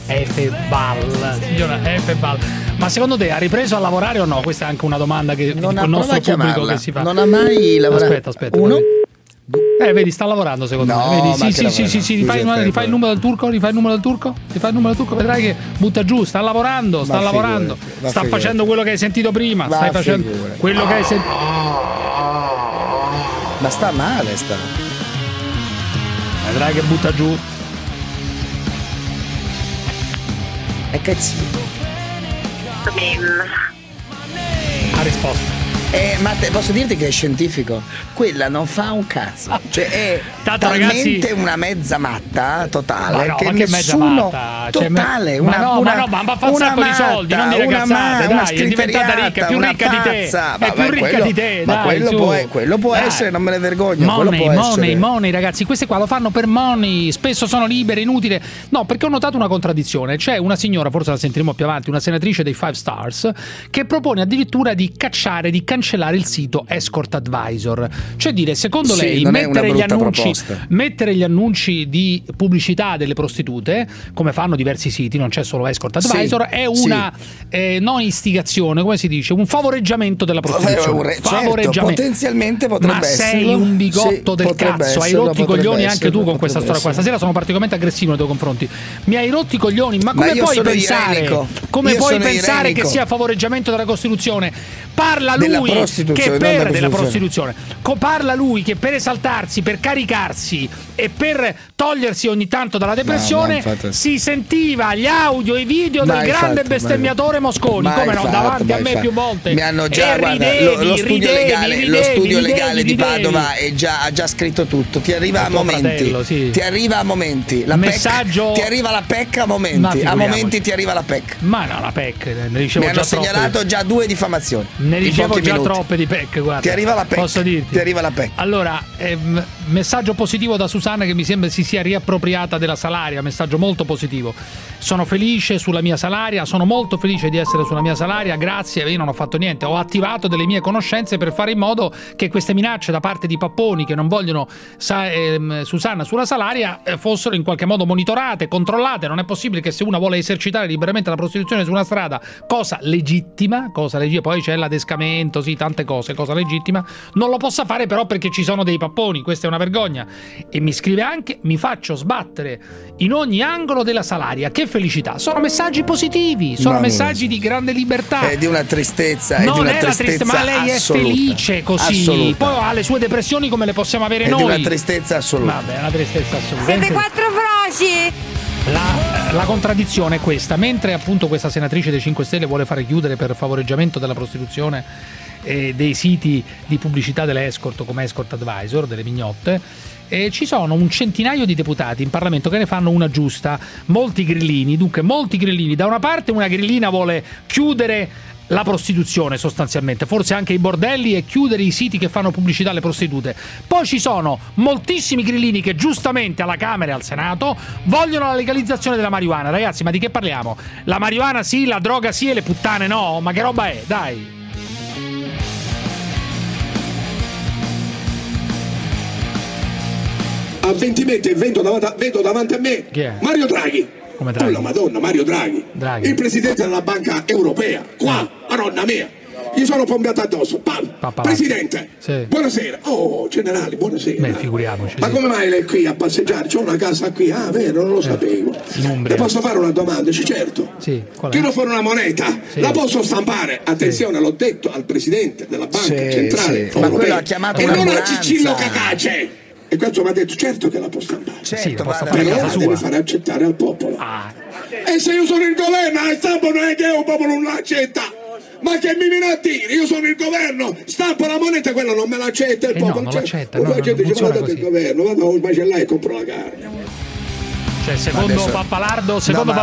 Efebal. Ma secondo te ha ripreso a lavorare o no? Questa è anche una domanda che il nostro pubblico che si fa. Non ha mai lavorato. Aspetta. Uno? Vedi, sta lavorando secondo me. Vedi, sì. Rifai il numero del turco. Vedrai che butta giù. Sta lavorando. Sta facendo quello che hai sentito prima. Stai facendo quello che hai sentito. Ma sta male, Vedrai che butta giù. È cazzino. Ha risposto. Ma posso dirti che è scientifico? Quella non fa un cazzo. Cioè è talmente una mezza matta totale che nessuno totale. Ma fa un sacco di soldi, non dire cazzate, dai, è diventata ricca, più ricca di te. È più ricca di te, ma quello può essere, non me ne vergogno. Money, ragazzi, queste qua lo fanno per money, spesso sono libere, inutile. No, perché ho notato una contraddizione. C'è una signora, forse la sentiremo più avanti, una senatrice dei 5 Stars, che propone addirittura di cancellare il sito Escort Advisor, cioè dire, secondo lei mettere gli annunci di pubblicità delle prostitute, come fanno diversi siti, non c'è solo Escort Advisor, è una non istigazione, come si dice, un favoreggiamento della prostituzione. Potenzialmente potrebbe essere. Ma sei un bigotto del cazzo, hai rotti i coglioni anche tu con questa storia qua. Stasera sono particolarmente aggressivo nei tuoi confronti, mi hai rotti i coglioni, ma come puoi pensare che sia favoreggiamento della Costituzione? Parla lui della prostituzione. Parla lui che per esaltarsi, per caricarsi e per togliersi ogni tanto dalla depressione si sentiva gli audio e i video del grande bestemmiatore Mosconi, come no, davanti a me più volte. Mi hanno già, lo studio legale di Padova ha già scritto tutto. Ti arriva a momenti. Ti arriva a momenti. Ti arriva la PEC a momenti. A momenti ti arriva la PEC. Ma no, la PEC mi hanno segnalato già 2 diffamazioni. Ne dicevo già troppe di PEC, guarda. Ti arriva la PEC. Posso dirti? Ti arriva la PEC. Allora, messaggio positivo da Susanna, che mi sembra si sia riappropriata della Salaria, messaggio molto positivo. Sono felice sulla mia Salaria, sono molto felice di essere sulla mia Salaria, grazie, io non ho fatto niente, ho attivato delle mie conoscenze per fare in modo che queste minacce da parte di papponi che non vogliono Susanna sulla Salaria fossero in qualche modo monitorate, controllate. Non è possibile che se una vuole esercitare liberamente la prostituzione su una strada, cosa legittima, poi c'è l'adescamento, tante cose, cosa legittima, non lo possa fare però perché ci sono dei papponi, questa è una vergogna. E mi scrive anche: mi faccio sbattere in ogni angolo della Salaria. Che felicità, sono messaggi positivi, sono messaggi di grande libertà. È di una tristezza, non è la tristezza, ma lei assoluta, è felice così, assoluta. Poi ha le sue depressioni come le possiamo avere noi. È di una tristezza assoluta. Vabbè, una tristezza assoluta. Siete 4 froci. La contraddizione è questa: mentre appunto questa senatrice dei 5 Stelle vuole fare chiudere per favoreggiamento della prostituzione dei siti di pubblicità delle escort come Escort Advisor, delle mignotte, ci sono un centinaio di deputati in Parlamento che ne fanno una giusta, molti grillini. Da una parte una grillina vuole chiudere la prostituzione sostanzialmente, forse anche i bordelli, e chiudere i siti che fanno pubblicità alle prostitute. Poi ci sono moltissimi grillini che giustamente alla Camera e al Senato vogliono la legalizzazione della marijuana. Ragazzi, ma di che parliamo? La marijuana sì, la droga sì e le puttane no? Ma che roba è? Dai! A 20 metri vedo davanti a me Mario Draghi. Come Draghi? Oh la Madonna, Mario Draghi. Il presidente della Banca Europea. Qua, Madonna mia. Gli sono pompiato addosso. Presidente, buonasera. Oh, generale, buonasera. Beh, figuriamoci. Ma come mai lei è qui a passeggiare? C'ho una casa qui. Ah, vero, non lo sapevo. Le posso fare una domanda? Certo. Tiro fuori una moneta. La posso stampare? Attenzione, l'ho detto al presidente della Banca Centrale Europea. Ma quello ha chiamato e non a Cicillo Cacace. E questo mi ha detto: certo che la può stampare, però la deve fare accettare al popolo. E se io sono il governo, la stampa non è che un popolo non l'accetta. Ma che mi viene a dire? Io sono il governo, stampo la moneta, quella non me l'accetta il popolo. Non l'accetta, non funziona così. Il governo, vado al macellaio e compro la carne. Cioè, secondo Pappalardo,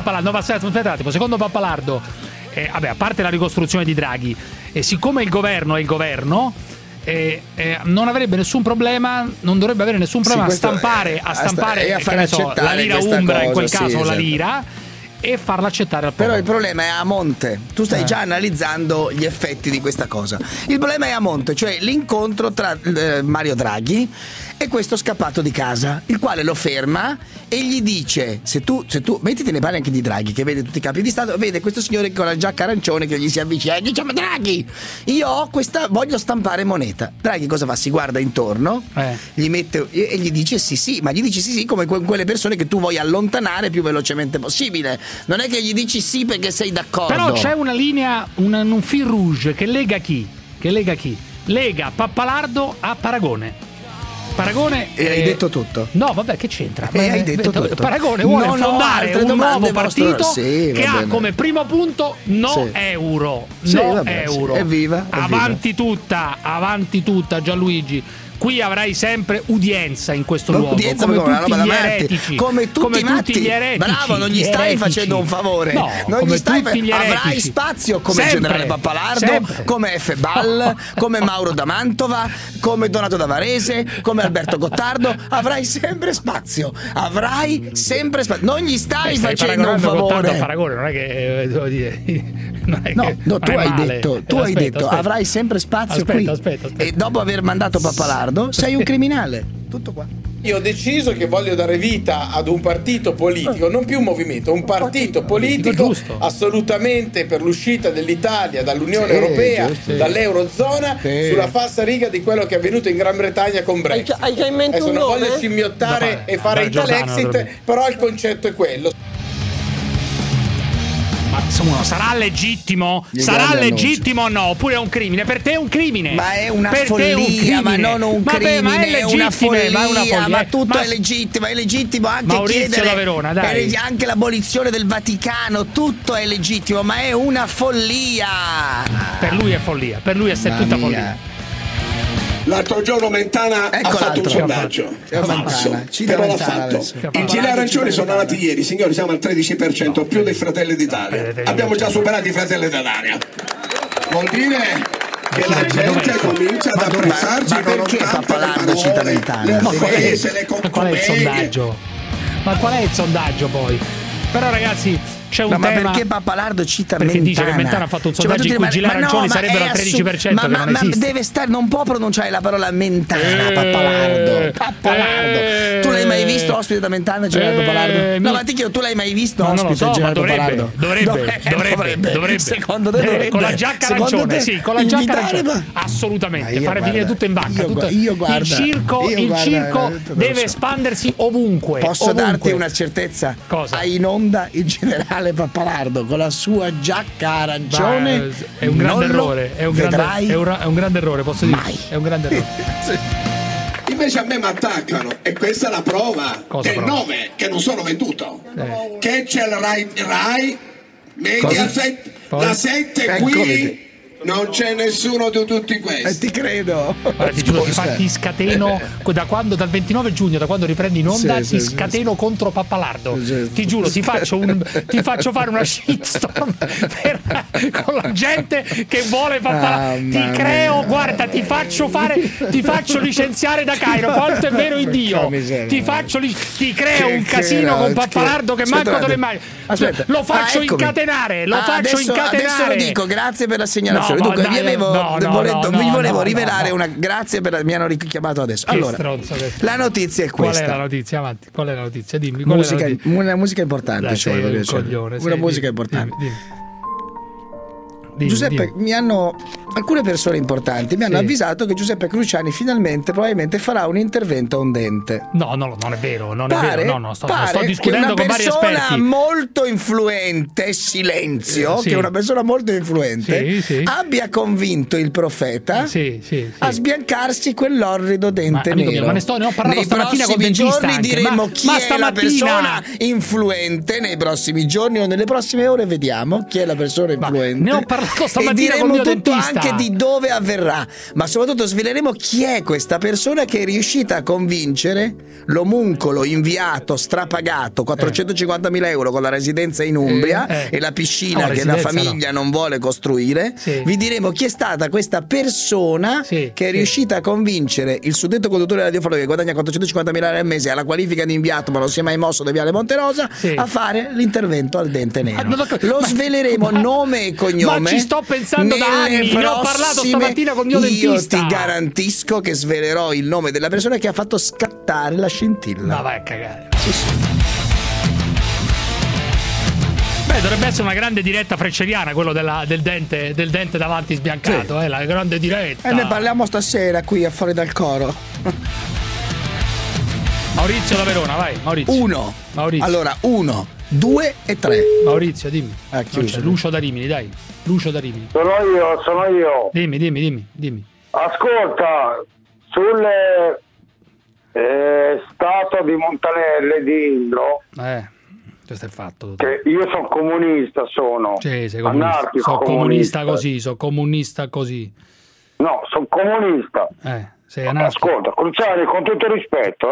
vabbè, a parte la ricostruzione di Draghi, siccome il governo è il governo, non avrebbe nessun problema, non dovrebbe avere nessun problema a stampare la lira umbra, in quel caso la lira, e farla accettare al popolo. Però il problema è a monte. Tu stai già analizzando gli effetti di questa cosa. Il problema è a monte, cioè l'incontro tra Mario Draghi e questo scappato di casa, il quale lo ferma e gli dice: se tu mettiti nei panni anche di Draghi, che vede tutti i capi di Stato, vede questo signore con la giacca arancione che gli si avvicina e dice: ma Draghi, io ho questa, voglio stampare moneta. Draghi cosa fa? Si guarda intorno, gli mette e gli dice sì, ma gli dici sì come quelle persone che tu vuoi allontanare più velocemente possibile. Non è che gli dici sì perché sei d'accordo. Però c'è una linea, un fil rouge che lega chi? Lega Pappalardo a Paragone. Paragone hai detto tutto. No, vabbè, che c'entra? Hai detto tutto. Paragone vuole fondare un nuovo partito che ha come primo punto euro. Euro. Evviva. Avanti tutta Gianluigi. Qui avrai sempre udienza in questo luogo, come tutti gli eretici. Bravo, non gli stai facendo un favore. No, non gli stai avrai spazio come sempre, generale Pappalardo, come F. Ball, come Mauro da Mantova, come Donato da Varese, come Alberto Gottardo. Avrai sempre spazio. Non gli stai facendo un favore. Paragone, non è che devo dire. No, tu hai detto avrai sempre spazio qui. Aspetta. E dopo aver mandato Pappalardo sei un criminale. Tutto qua. Io ho deciso che voglio dare vita ad un partito politico, non più un movimento, un partito politico assolutamente per l'uscita dell'Italia dall'Unione Europea, dall'Eurozona, sulla falsa riga di quello che è avvenuto in Gran Bretagna con Brexit. Hai già in mente un nome? Non voglio scimmiottare e fare Italexit, però il concetto è quello. Ma sarà legittimo? O no? Oppure è un crimine? Per te è un crimine. Ma è una follia, ma non un crimine. Ma è una follia, ma tutto è legittimo anche Maurizio chiedere da Verona, dai. Anche l'abolizione del Vaticano, tutto è legittimo, ma è una follia. Per lui è follia, per lui è tutta follia. L'altro giorno Mentana ha fatto un sondaggio falso, però l'ha fatto. I gilet arancioni sono andati ieri, signori, siamo al 13%, più dei Fratelli d'Italia. Abbiamo già superato i Fratelli d'Italia. Vuol dire che la gente comincia ad apprezzarci perché Pappalardo cita Mentana. Ma qual è il sondaggio? Ma qual è il sondaggio poi? Però ragazzi, c'è un tema. Ma perché Pappalardo cita Mentana? Perché dice che Mentana ha fatto un sondaggio in cui i gilet arancioni sarebbero al 13%. Ma deve stare, non può pronunciare la parola Mentana. Pappalardo. Tu l'hai mai visto ospite da Mentana, Gerardo Pappalardo? No, ma ti chiedo, tu l'hai mai visto ospite Gerardo Pappalardo? Dovrebbe. Secondo te dovrebbe? Con la giacca arancione, sì, con la giacca arancione. Assolutamente, fare venire tutto in banca. Il circo deve espandersi ovunque. Posso darti una certezza? Cosa? Hai in onda il generale Pappalardo con la sua giacca arancione. È un grande errore. È un grande errore, posso dire. È un grande errore. Invece a me mi attaccano e questa è la prova del 9 che non sono venduto. Che c'è il Rai Mediaset, la 7 qui. Non c'è nessuno di tutti questi. Ti credo. Guarda, ti giuro, ti scateno dal 29 giugno, da quando riprendi in onda, scateno contro Pappalardo. Ti giuro, ti faccio fare una shitstorm con la gente che vuole Pappalardo. Ti creo, guarda, ti faccio licenziare da Cairo. Quanto è vero in Dio? Ti creo un casino con Pappalardo che manco te ne mai. Lo faccio incatenare. Adesso lo dico, grazie per la segnalazione. Dunque, vi volevo rivelare una. Grazie per. Mi hanno richiamato adesso. Allora, la notizia è questa. Qual è la notizia? Avanti. Qual è la notizia? Dimmi. Una musica importante. Dai, cioè, un coglione, una musica importante. Dimmi. Giuseppe, alcune persone importanti mi hanno avvisato che Giuseppe Cruciani finalmente probabilmente farà un intervento a un dente. No, non è vero, sto discutendo con vari esperti. Una persona molto influente, silenzio, che una persona molto influente abbia convinto il profeta a sbiancarsi quell'orrido dente nero. Ne ho parlato stamattina con il dentista. Nei prossimi giorni diremo chi è la persona influente, nei prossimi giorni o nelle prossime ore vediamo chi è la persona influente. Ne ho parlato stamattina e diremo con il mio tutto dentista. Anche di dove avverrà, ma soprattutto sveleremo chi è questa persona che è riuscita a convincere l'omuncolo inviato strapagato 450.000 euro con la residenza in Umbria e la piscina che la famiglia non vuole costruire. Vi diremo chi è stata questa persona che è riuscita a convincere il suddetto conduttore radiofonico che guadagna 450.000 euro al mese, alla qualifica di inviato ma non si è mai mosso da Viale Monterosa, a fare l'intervento al dente nero. Lo sveleremo nome e cognome. Ci sto pensando da anni, ne ho parlato stamattina con il mio dentista. Io ti garantisco che svelerò il nome della persona che ha fatto scattare la scintilla. Ma vai a cagare. Sì. Beh, dovrebbe essere una grande diretta frecceriana, quello del dente davanti sbiancato, sì. La grande diretta. E ne parliamo stasera qui a Fuori dal Coro. Maurizio da Verona, vai, Maurizio. 1. Allora, 1, 2 e 3. Maurizio, dimmi. Lucio da Rimini, dai. Lucio da Rimini. Sono io. Dimmi. Ascolta, sulle statue di Montanelli di Indro. Questo è fatto. Che io sono comunista, Sì, sei anarchico. Sono comunista così. No, sono comunista. Sei anarchico. Ascolta, Cruciani, con tutto il rispetto,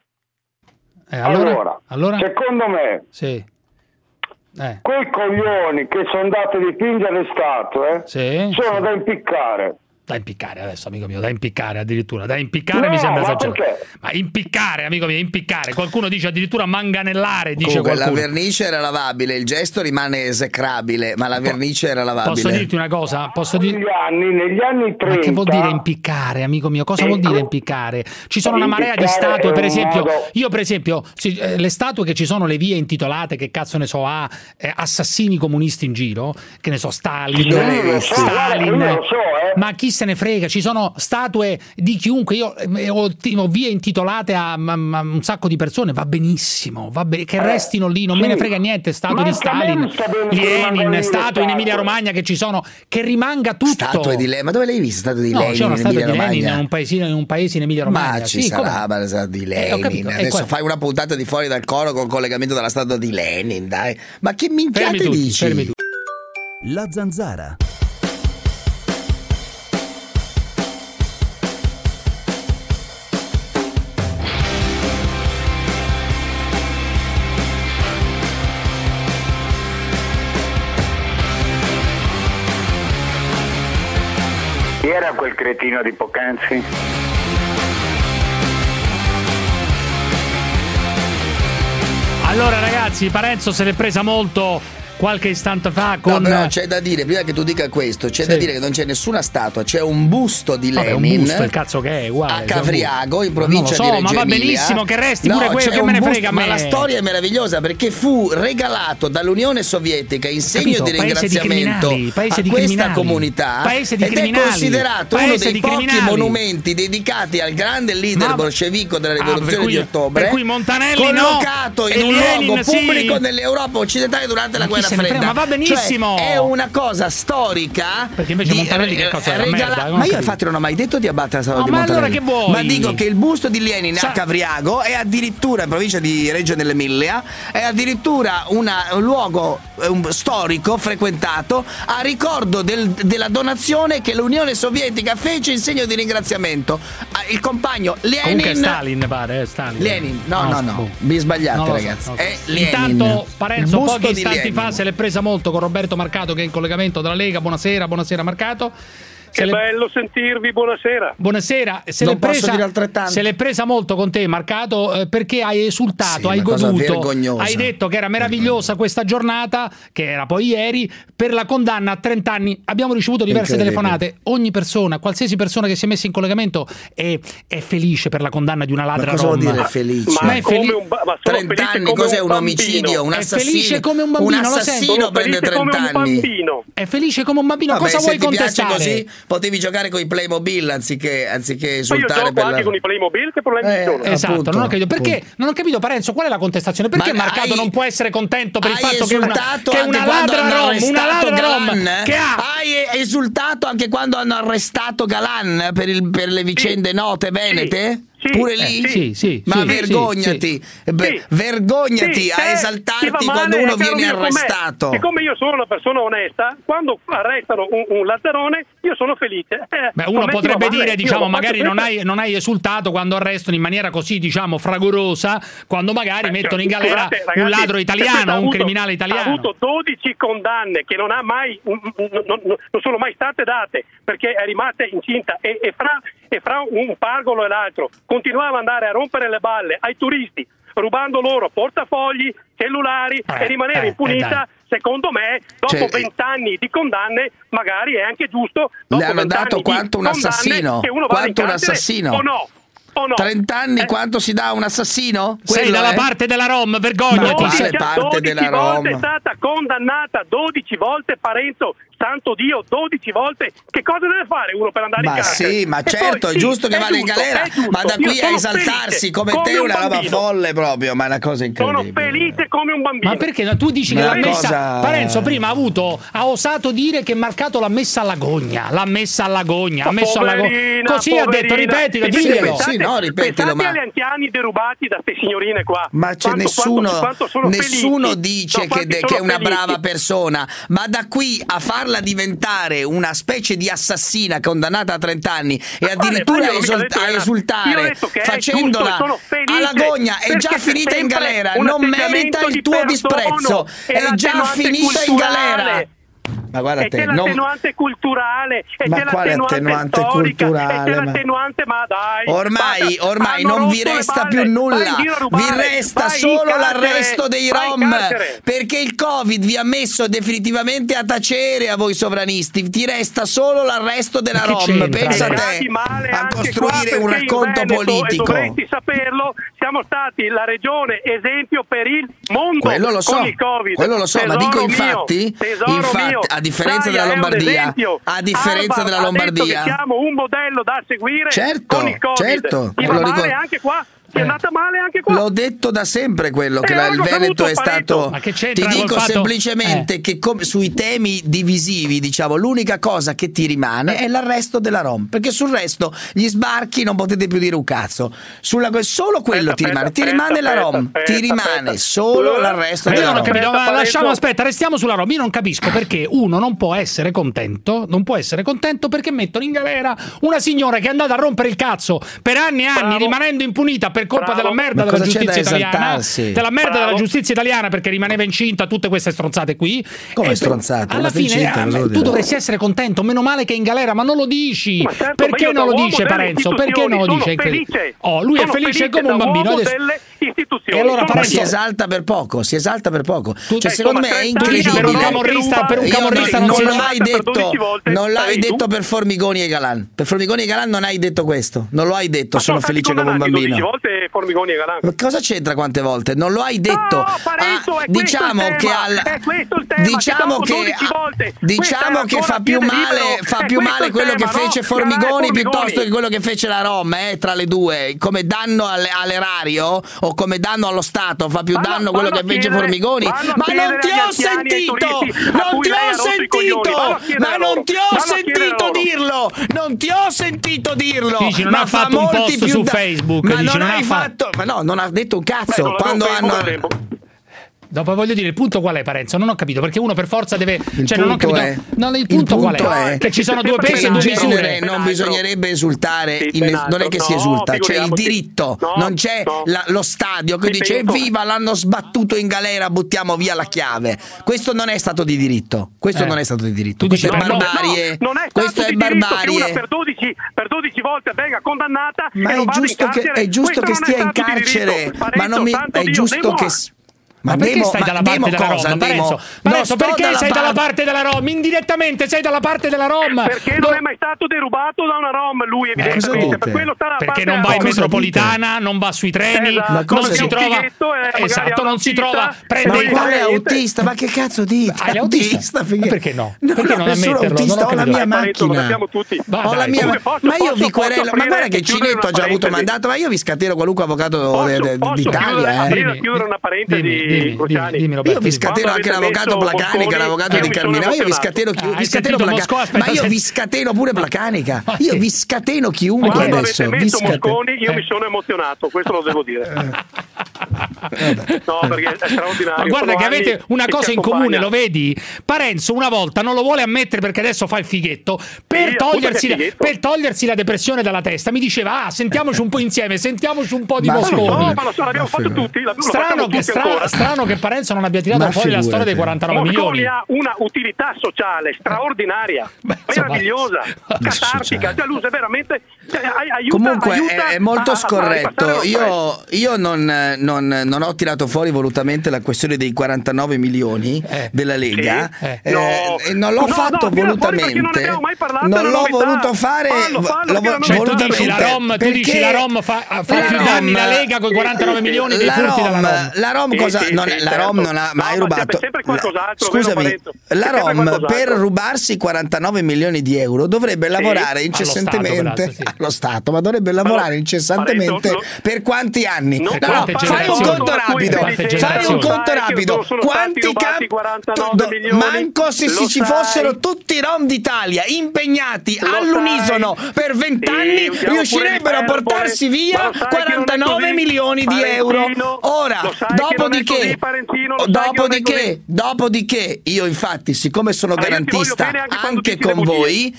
Allora? Secondo me, sì. quei coglioni che sono andati a dipingere le statue sono da impiccare. Da impiccare adesso, amico mio, addirittura. Da impiccare mi sembra esagerato. Ma impiccare, amico mio, impiccare. Qualcuno dice addirittura manganellare, dice comunque, qualcuno. La vernice era lavabile, il gesto rimane esecrabile, ma la vernice era lavabile. Posso dirti una cosa? Negli anni 30. Ma che vuol dire impiccare, amico mio? Cosa vuol dire impiccare? Ci sono una marea di statue, per esempio. Io, per esempio, le statue che ci sono, le vie intitolate, che cazzo ne so, a assassini comunisti in giro, che ne so, Stalin. Ma chi se ne frega, ci sono statue di chiunque, io ho vie intitolate a un sacco di persone, va benissimo, che restino lì, non me ne frega niente, statue di Stalin, Lenin, statue in Emilia Romagna che ci sono, che rimanga tutto. Statue di Lenin, ma dove l'hai vista statue di Lenin? C'è una statua di Lenin in un paese in Emilia Romagna. Ma ci sarà la statua di Lenin. Adesso fai una puntata di Fuori dal Coro con collegamento dalla statua di Lenin, dai. Ma che minchiate dici? Fermi tu. La Zanzara. Chi era quel cretino di poc'anzi? Allora ragazzi, Parenzo se l'è presa molto qualche istante fa con... No, però c'è da dire, prima che tu dica questo, c'è da dire che non c'è nessuna statua, c'è un busto di Lenin. Un busto, il cazzo che è, uguale. A Cavriago, in provincia di Reggio Emilia. Ma va benissimo che resti pure quello, che me ne frega a me. Ma la storia è meravigliosa perché fu regalato dall'Unione Sovietica in segno di ringraziamento a questa comunità ed è considerato uno dei pochi monumenti dedicati al grande leader bolscevico della rivoluzione di ottobre, per cui Montanelli collocato in un luogo pubblico nell'Europa occidentale durante la guerra fredda. Ma va benissimo, cioè, è una cosa storica. Perché invece Montanelli che cosa è? Ma io infatti non ho mai detto di abbattere la statua di Montanelli. Allora che vuoi? Ma dico che il busto di Lenin a Cavriago è addirittura in provincia di Reggio Emilia, è addirittura un luogo storico frequentato a ricordo della donazione che l'Unione Sovietica fece in segno di ringraziamento. Il compagno Lenin. Comunque Stalin pare, Stalin. Lenin, no, vi sbagliate ragazzi. È Lenin. Intanto Parenzo pochi istanti fa se l'è presa molto con Roberto Marcato che è in collegamento dalla Lega. Buonasera Marcato. Che bello sentirvi, buonasera. Buonasera, se l'è presa molto con te Marcato perché hai esultato, hai goduto, hai detto che era meravigliosa questa giornata, che era poi ieri, per la condanna a 30 anni. Abbiamo ricevuto diverse telefonate, ogni persona, qualsiasi persona che si è messa in collegamento è felice per la condanna di una ladra rom. Ma cosa vuol dire felice? Ma è 30 anni, cos'è un omicidio, un assassino? È felice come un bambino, un assassino prende 30 anni. È felice come un bambino, cosa vuoi contestare? Così potevi giocare con i Playmobil anziché esultare. Ma io gioco anche con i Playmobil, che problemi ci sono? Esatto, appunto, non ho capito. Perché? Non ho capito, Parenzo, qual è la contestazione? Perché Marcato non può essere contento per il fatto che una ladra rom che hai esultato anche quando hanno arrestato Galan per le vicende note venete? Pure lì? Sì. Ma vergognati, vergognati a esaltarti quando uno viene arrestato. Siccome io sono una persona onesta, quando arrestano un lazzarone, io sono felice. Beh, uno potrebbe dire, diciamo, magari non hai esultato quando arrestano in maniera così, diciamo, fragorosa, quando magari mettono in galera un ladro italiano, un criminale italiano. Ha avuto 12 condanne che non sono mai state date perché è rimasta incinta e fra un pargolo e l'altro continuava ad andare a rompere le balle ai turisti, rubando loro portafogli, cellulari e rimanere impunita secondo me, dopo 20 anni di condanne, magari è anche giusto. Le hanno dato quanto un assassino? Quanto un assassino? O no? 30 anni quanto si dà a un assassino? Sei dalla parte della Rom, vergogna. Quale parte della Rom? È stata condannata 12 volte, Parenzo, santo Dio, 12 volte. Che cosa deve fare uno per andare in carcere? Sì, ma certo, è giusto che vada in galera, ma da qui a esaltarsi come te è una roba folle proprio, ma è una cosa incredibile. Sono felice come un bambino. Ma perché tu dici che l'ha messa? Parenzo prima ha osato dire che Marcato l'ha messa alla gogna, ha messo alla gogna. Così ha detto, ripetilo, diglielo. Sì, no, ripetilo, ma agli anziani derubati da queste signorine qua. Ma c'è nessuno dice che è una brava persona, ma da qui a farla diventare una specie di assassina condannata a 30 anni e addirittura a esultare facendola alla gogna, è già finita in galera, non merita il tuo disprezzo, è già finita in galera. Ma guarda c'è l'attenuante culturale, ma quale attenuante culturale? C'è l'attenuante, ma dai. Ormai non vi resta più nulla, vi resta solo l'arresto dei Rom, perché il Covid vi ha messo definitivamente a tacere a voi sovranisti, ti resta solo l'arresto della Rom. Pensa a te a costruire un racconto politico. Dovresti saperlo, siamo stati la regione esempio per il mondo con il Covid. Quello lo so, ma dico infatti a differenza della Lombardia, siamo un modello da seguire con il Covid. Certo, ti va male anche qua? È andata male anche qua. L'ho detto da sempre quello che il Veneto è stato. Ti dico semplicemente che sui temi divisivi, diciamo, l'unica cosa che ti rimane è l'arresto della Rom, perché sul resto gli sbarchi non potete più dire un cazzo. Solo quello ti rimane la Rom, ti rimane solo l'arresto della Rom. Restiamo sulla Rom. Io non capisco perché uno non può essere contento perché mettono in galera una signora che è andata a rompere il cazzo per anni e anni, rimanendo impunita per colpa della merda della giustizia italiana, giustizia italiana, perché rimaneva incinta, tutte queste stronzate qui. Come stronzate? Alla fine tu dovresti essere contento, meno male che è in galera, ma non lo dici. Perché non lo dice Parenzo? Perché non lo dice? Lui è felice come un bambino adesso. E allora si esalta per poco. Cioè, secondo me è incredibile. Per un camorrista non l'hai detto per Formigoni e Galan. Per Formigoni e Galan non hai detto questo. Non lo hai detto, sono felice come un bambino. Formigoni e Galan. Ma cosa c'entra quante volte? Non lo hai detto. Diciamo che fa più male quello che fece Formigoni piuttosto che quello che fece la Rom, tra le due, come danno all'erario o come danno allo Stato, fa più danno quello che fece Formigoni. Ma non ti ho sentito dirlo. Dici, non ha fatto un post su Facebook, ma non hai fatto, ma no, non ha detto un cazzo. Quando hanno Dopo voglio dire, il punto qual è, Parenzo? Non ho capito, perché uno per forza deve. Il punto qual è? Che ci sono due pesi e due misure. Non bisognerebbe esultare, non è che si esulta, c'è il diritto, non c'è lo stadio che dice evviva, l'hanno sbattuto in galera, buttiamo via la chiave. Questo non è stato di diritto. Questo è barbarie. Questo è barbarie. Una per 12 volte venga condannata. Ma è giusto che stia in carcere. Ma non è giusto che. Ma perché stai dalla parte della Rom, Parenzo? Perché sei dalla parte della Rom? Indirettamente sei dalla parte della Rom. Perché non è mai stato derubato da una Rom, lui evidentemente. Per quello sta perché non va in metropolitana, non va sui treni, non si trova. Esatto, non si trova. Prende il quale autista? Ma che cazzo dite? Hai l'autista? Perché no? Perché non ammetterlo? Ho la mia macchina. Ho la mia. Ma io vi querelo. Ma guarda che Cinetto ha già avuto mandato. Ma io vi scateno qualunque avvocato d'Italia. Posso chiudere una parentesi? Io vi scateno anche l'avvocato Placanica, l'avvocato di Carmina. Ma io vi scateno Ma io vi scateno pure Placanica. Io vi scateno chiunque adesso. Mosconi, io mi sono emozionato, questo lo devo dire. No, perché è straordinario. Ma guarda che avete una cosa in comune, lo vedi? Parenzo una volta non lo vuole ammettere perché adesso fa il fighetto. Per togliersi la depressione dalla testa mi diceva sentiamoci un po' insieme, sentiamoci un po' di Mosconi. Ma l'abbiamo fatto tutti. Strano che Parenzo non abbia tirato fuori la storia dei 49 milioni. Ha una utilità sociale straordinaria, meravigliosa, catartica. Cioè, lui è veramente aiuta. Comunque è molto scorretto. Io non non ho tirato fuori volutamente la questione dei 49 milioni della Lega, non l'ho fatto volutamente, non l'ho voluto fare volutamente. Tu dici la Rom fa più danni la Lega con 49 milioni dei furti della Rom. La Rom cosa? La Rom non ha mai rubato. Scusami, la Rom per rubarsi 49 milioni di euro dovrebbe lavorare incessantemente allo Stato, ma dovrebbe lavorare incessantemente per quanti anni? Fai un conto rapido. Quanti campi? Manco se ci fossero tutti i Rom d'Italia impegnati all'unisono per 20 anni riuscirebbero a portarsi via 49 milioni di euro. Ora, dopodiché io infatti, siccome sono garantista anche con voi,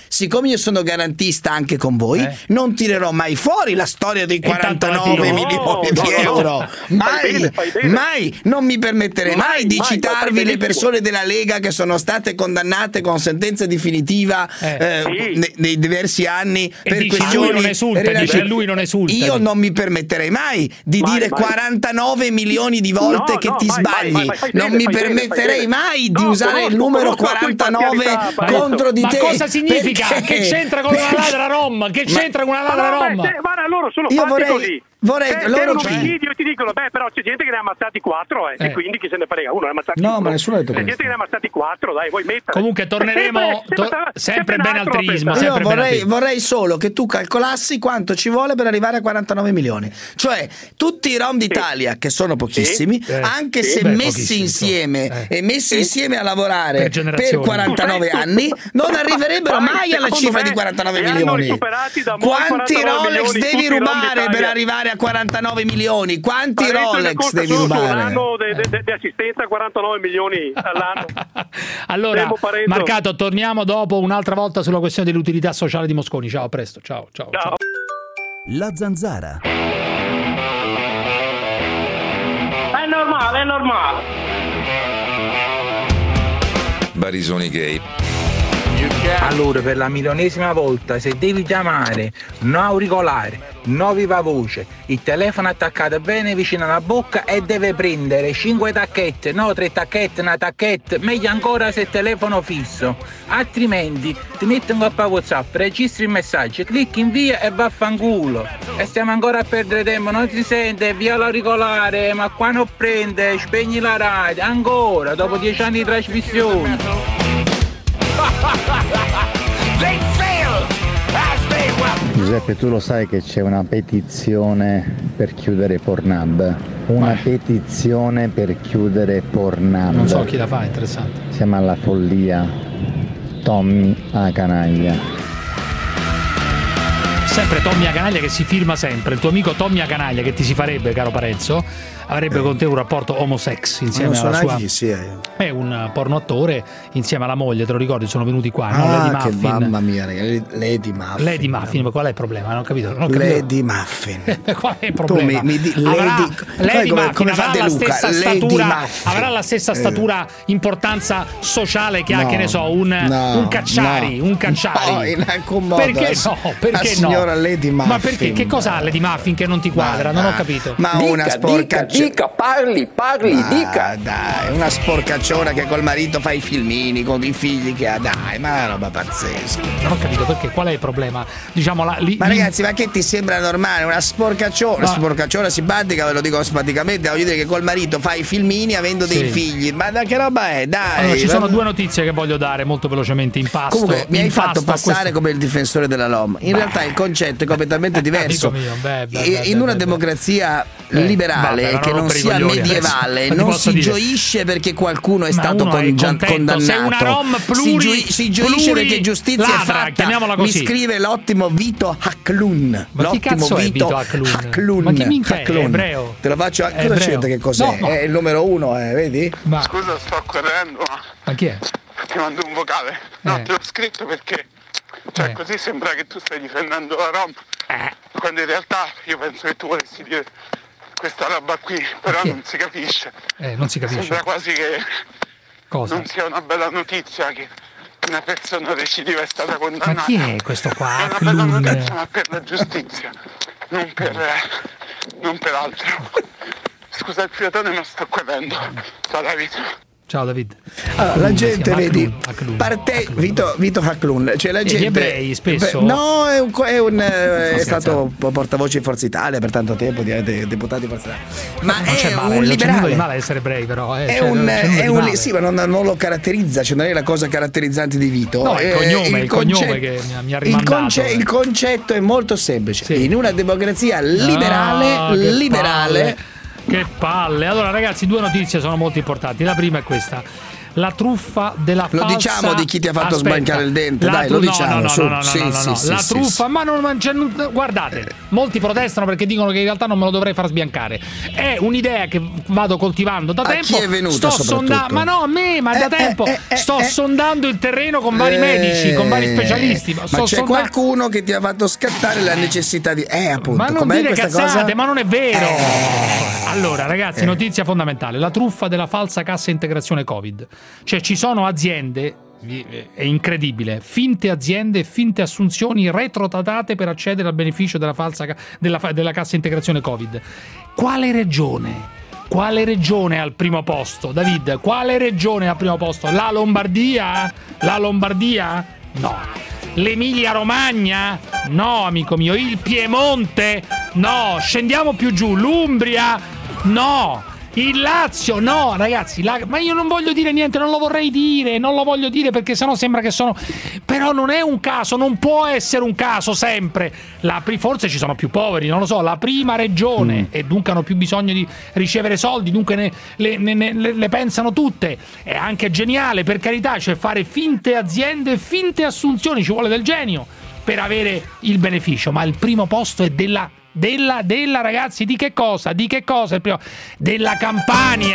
non tirerò mai fuori la storia dei 49 milioni di euro. Mai, non mi permetterei mai di citarvi le persone della Lega che sono state condannate con sentenza definitiva nei diversi anni per questioni lui non esulta. Io non mi permetterei mai di dire 49 milioni di volte che ti sbagli. Non mi permetterei mai di usare il numero 49 contro di te. Ma cosa significa? Che c'entra con una ladra Rom? Loro sono fatti così. Loro omicidio ti dicono però c'è gente che ne ha ammazzati 4 e quindi chi se ne frega, uno ne ha ammazzati ma nessuno ha detto c'è gente che ne ha ammazzati 4, dai, vuoi mettere. Comunque torneremo sempre benaltrismo. Io vorrei solo che tu calcolassi quanto ci vuole per arrivare a 49 milioni, cioè tutti i Rom d'Italia che sono pochissimi, anche se messi insieme e messi insieme a lavorare per 49 anni non arriverebbero mai alla cifra di 49 milioni. Quanti Rolex devi rubare per arrivare a 49 milioni? Quanti Rolex devi rubare? Un anno di assistenza, 49 milioni all'anno. Allora, Marcato, torniamo dopo un'altra volta sulla questione dell'utilità sociale di Mosconi. Ciao, a presto. Ciao. La Zanzara. È normale. Barisoni gay. Allora, per la milionesima volta, se devi chiamare, no auricolare, no viva voce, il telefono attaccato bene vicino alla bocca e deve prendere 5 tacchette, no 3 tacchette, una tacchetta, meglio ancora se telefono fisso. Altrimenti ti metti un coppa WhatsApp, registri il messaggio, clicchi invia e vaffanculo. E stiamo ancora a perdere tempo, non si sente, via l'auricolare, ma qua non prende, spegni la radio, ancora, dopo 10 anni di trasmissione. Giuseppe, tu lo sai che c'è una petizione per chiudere Pornhub? Petizione per chiudere Pornhub. Non so chi la fa, interessante. Siamo alla follia. Tommy a canaglia. Sempre Tommy a canaglia che si firma sempre. Il tuo amico Tommy a canaglia che ti si farebbe, caro Parenzo, avrebbe con te un rapporto homosex insieme alla sua. È un porno attore insieme alla moglie, te lo ricordi? Sono venuti qua, no? Lady Muffin. Che mamma mia, Lady Muffin. Lady Muffin, ma qual è il problema? Non ho capito. Lady Muffin. Qual è il problema? Lady Muffin come fa De Luca? Avrà la stessa statura, importanza sociale che ha, che ne so, un Cacciari. No, in alcun modo. Perché no? Perché no? Lady Muffin. Ma perché? Che cosa ha Lady Muffin che non ti quadra? Non ho capito. Ma una sporcacciona. Dica, parli, dica. Dai, una sporcacciona che col marito fa i filmini con i figli che ha. Dai, ma è una roba pazzesca. Non ho capito perché, qual è il problema? Diciamo ragazzi, ma che ti sembra normale? Una sporcacciona, una sporcacciona simpatica, ve lo dico simpaticamente, voglio dire che col marito fa i filmini avendo dei figli. Ma da che roba è? Dai. Allora, ci sono due notizie che voglio dare molto velocemente in pasto. Comunque, mi hai fatto passare come il difensore della LOM. In realtà il concetto è completamente diverso. In una democrazia liberale che non sia medievale non si gioisce perché qualcuno è stato condannato. Sei una Rom si gioisce perché giustizia è fatta. Mi scrive l'ottimo Vito Hacklun. Ma chi cazzo è Vito Hacklun? Ma chi minchia è? Ebreo. Te lo faccio anche la scelta che cos'è? No. È il numero 1, vedi? Scusa, sto correndo. Ma chi è? Ti mando un vocale. No, te l'ho scritto perché così sembra che tu stai difendendo la Rom. Quando in realtà io penso che tu volessi dire questa roba qui, però non si capisce. Non si capisce. Sembra quasi che non sia una bella notizia che una persona recidiva è stata condannata. Ma chi è questo qua? È una bella notizia, ma per la giustizia, non per altro. scusa il fiatone, ma sto correndo. Ciao David. Ciao David. Allora, la gente, vedi, parte Vito Hacklun, cioè la gente. Gli ebrei spesso. No, è stato portavoce in Forza Italia per tanto tempo, deputato di Forza Italia. Ma non è c'è male, un liberale. Non c'è male essere ebrei, però. Sì, ma non lo caratterizza, cioè non è la cosa caratterizzante di Vito. No, il cognome che mi ha rimandato. Il concetto è molto semplice. Sì. In una democrazia liberale. Che palle. Allora ragazzi, 2 notizie sono molto importanti. La prima è questa: la truffa della falsa. Lo diciamo di chi ti ha fatto sbancare il dente, dai, lo diciamo. La truffa, ma non c'è. Guardate, molti protestano perché dicono che in realtà non me lo dovrei far sbiancare. È un'idea che vado coltivando da tempo. A chi è venuta soprattutto? Ma no, a me, ma da tempo. Sto sondando il terreno con vari medici, con vari specialisti. Ma c'è qualcuno che ti ha fatto scattare la necessità di. Appunto. Ma non dire cazzate, ma non è vero. Allora, ragazzi, notizia fondamentale: la truffa della falsa cassa integrazione Covid. Cioè, ci sono aziende, è incredibile, finte aziende e finte assunzioni retrodatate per accedere al beneficio della falsa della cassa integrazione Covid. Quale regione è al primo posto? David, quale regione è al primo posto? La Lombardia? No. L'Emilia Romagna? No, amico mio. Il Piemonte? No. Scendiamo più giù. L'Umbria? No. Il Lazio? No, ragazzi, ma io non voglio dire niente, non lo vorrei dire, non lo voglio dire perché sennò sembra che sono. Però non è un caso, non può essere un caso sempre. Forse ci sono più poveri, non lo so, la prima regione e dunque hanno più bisogno di ricevere soldi, dunque le pensano tutte. È anche geniale, per carità, cioè fare finte aziende e finte assunzioni, ci vuole del genio per avere il beneficio, ma il primo posto è della ragazzi, di che cosa? Il primo? Della Campania,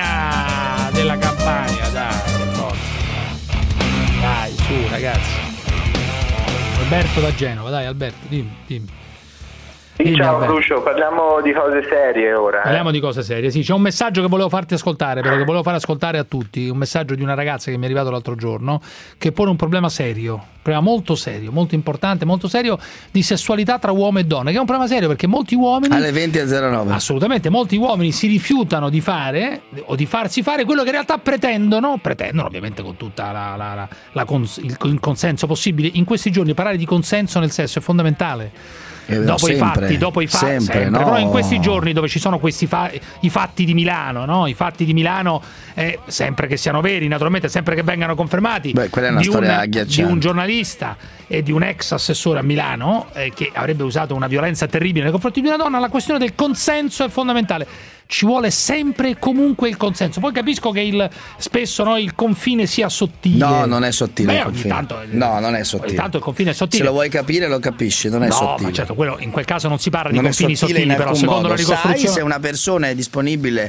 dai, su ragazzi. Alberto da Genova, dai Alberto, dimmi. Ciao Lucio, parliamo di cose serie ora. Parliamo di cose serie, sì. C'è un messaggio che volevo farti ascoltare, però che volevo fare ascoltare a tutti. Un messaggio di una ragazza che mi è arrivato l'altro giorno, che pone un problema serio, molto serio, molto importante, molto serio, di sessualità tra uomo e donna, che è un problema serio perché molti uomini alle 20:09 assolutamente, molti uomini si rifiutano di fare o di farsi fare quello che in realtà pretendono ovviamente con tutta il consenso possibile. In questi giorni parlare di consenso nel sesso è fondamentale. Dopo i fatti, sempre, no? Però in questi giorni dove ci sono questi i fatti di Milano, no? I fatti di Milano, sempre che siano veri, naturalmente, sempre che vengano confermati. Quella è una storia di un giornalista e di un ex assessore a Milano che avrebbe usato una violenza terribile nei confronti di una donna. La questione del consenso è fondamentale. Ci vuole sempre e comunque il consenso. Poi capisco che spesso il confine sia sottile. No, non è sottile. Il confine. Tanto, non è sottile. Tanto il confine è sottile. Se lo vuoi capire, lo capisci, non è sottile. Ma certo, in quel caso non si parla di confini sottili, però secondo la ricostruzione. Sai se una persona è disponibile.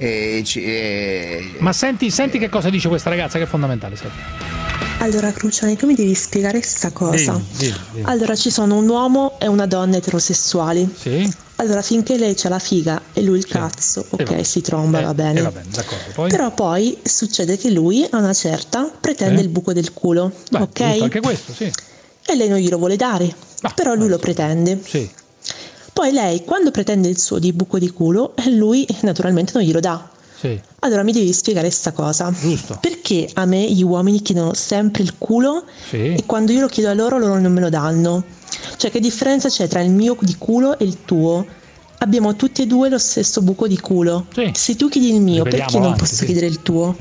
Ma senti che cosa dice questa ragazza, che è fondamentale. Senti. Allora Cruciani, tu mi devi spiegare questa cosa. Allora ci sono un uomo e una donna eterosessuali. Sì. Allora finché lei c'ha la figa e lui il cazzo, ok, si tromba, va bene. D'accordo, però poi succede che lui a una certa pretende il buco del culo, ok? Anche questo, sì. E lei non glielo vuole dare, però lui lo pretende. Sì. Poi lei quando pretende il suo di buco di culo, lui naturalmente non glielo dà. Sì. Allora mi devi spiegare sta cosa. Giusto. Perché a me gli uomini chiedono sempre il culo e quando io lo chiedo a loro non me lo danno? Cioè che differenza c'è tra il mio di culo e il tuo? Abbiamo tutti e due lo stesso buco di culo. Se tu chiedi il mio, perché non posso chiedere il tuo?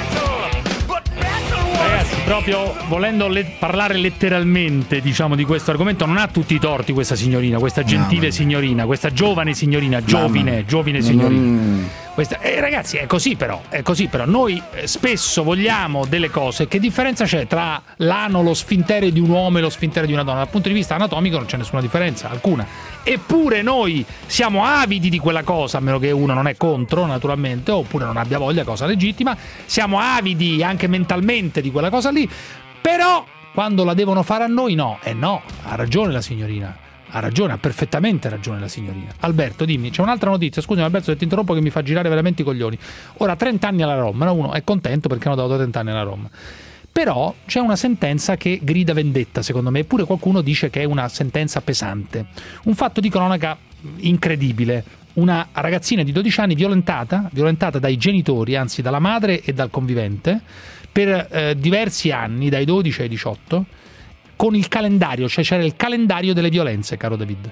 Ragazzi, proprio volendo parlare letteralmente, diciamo, di questo argomento, non ha tutti i torti questa signorina, questa gentile signorina, questa giovane signorina, giovine signorina. Ragazzi, è così però. Noi spesso vogliamo delle cose. Che differenza c'è tra l'ano, lo sfintere di un uomo e lo sfintere di una donna? Dal punto di vista anatomico non c'è nessuna differenza, alcuna. Eppure noi siamo avidi di quella cosa, a meno che uno non è contro, naturalmente, oppure non abbia voglia, cosa legittima. Siamo avidi anche mentalmente di quella cosa lì. Però quando la devono fare a noi, no. Ha ragione la signorina. Ha perfettamente ragione la signorina. Alberto, dimmi, c'è un'altra notizia. Scusami Alberto se ti interrompo, che mi fa girare veramente i coglioni. Ora 30 anni alla Rom, uno è contento perché hanno dato 30 anni alla Rom. Però c'è una sentenza che grida vendetta, secondo me, eppure qualcuno dice che è una sentenza pesante. Un fatto di cronaca incredibile. una ragazzina di 12 anni violentata dai genitori, anzi dalla madre e dal convivente, per diversi anni, dai 12 ai 18, con il calendario, cioè c'era il calendario delle violenze, caro David.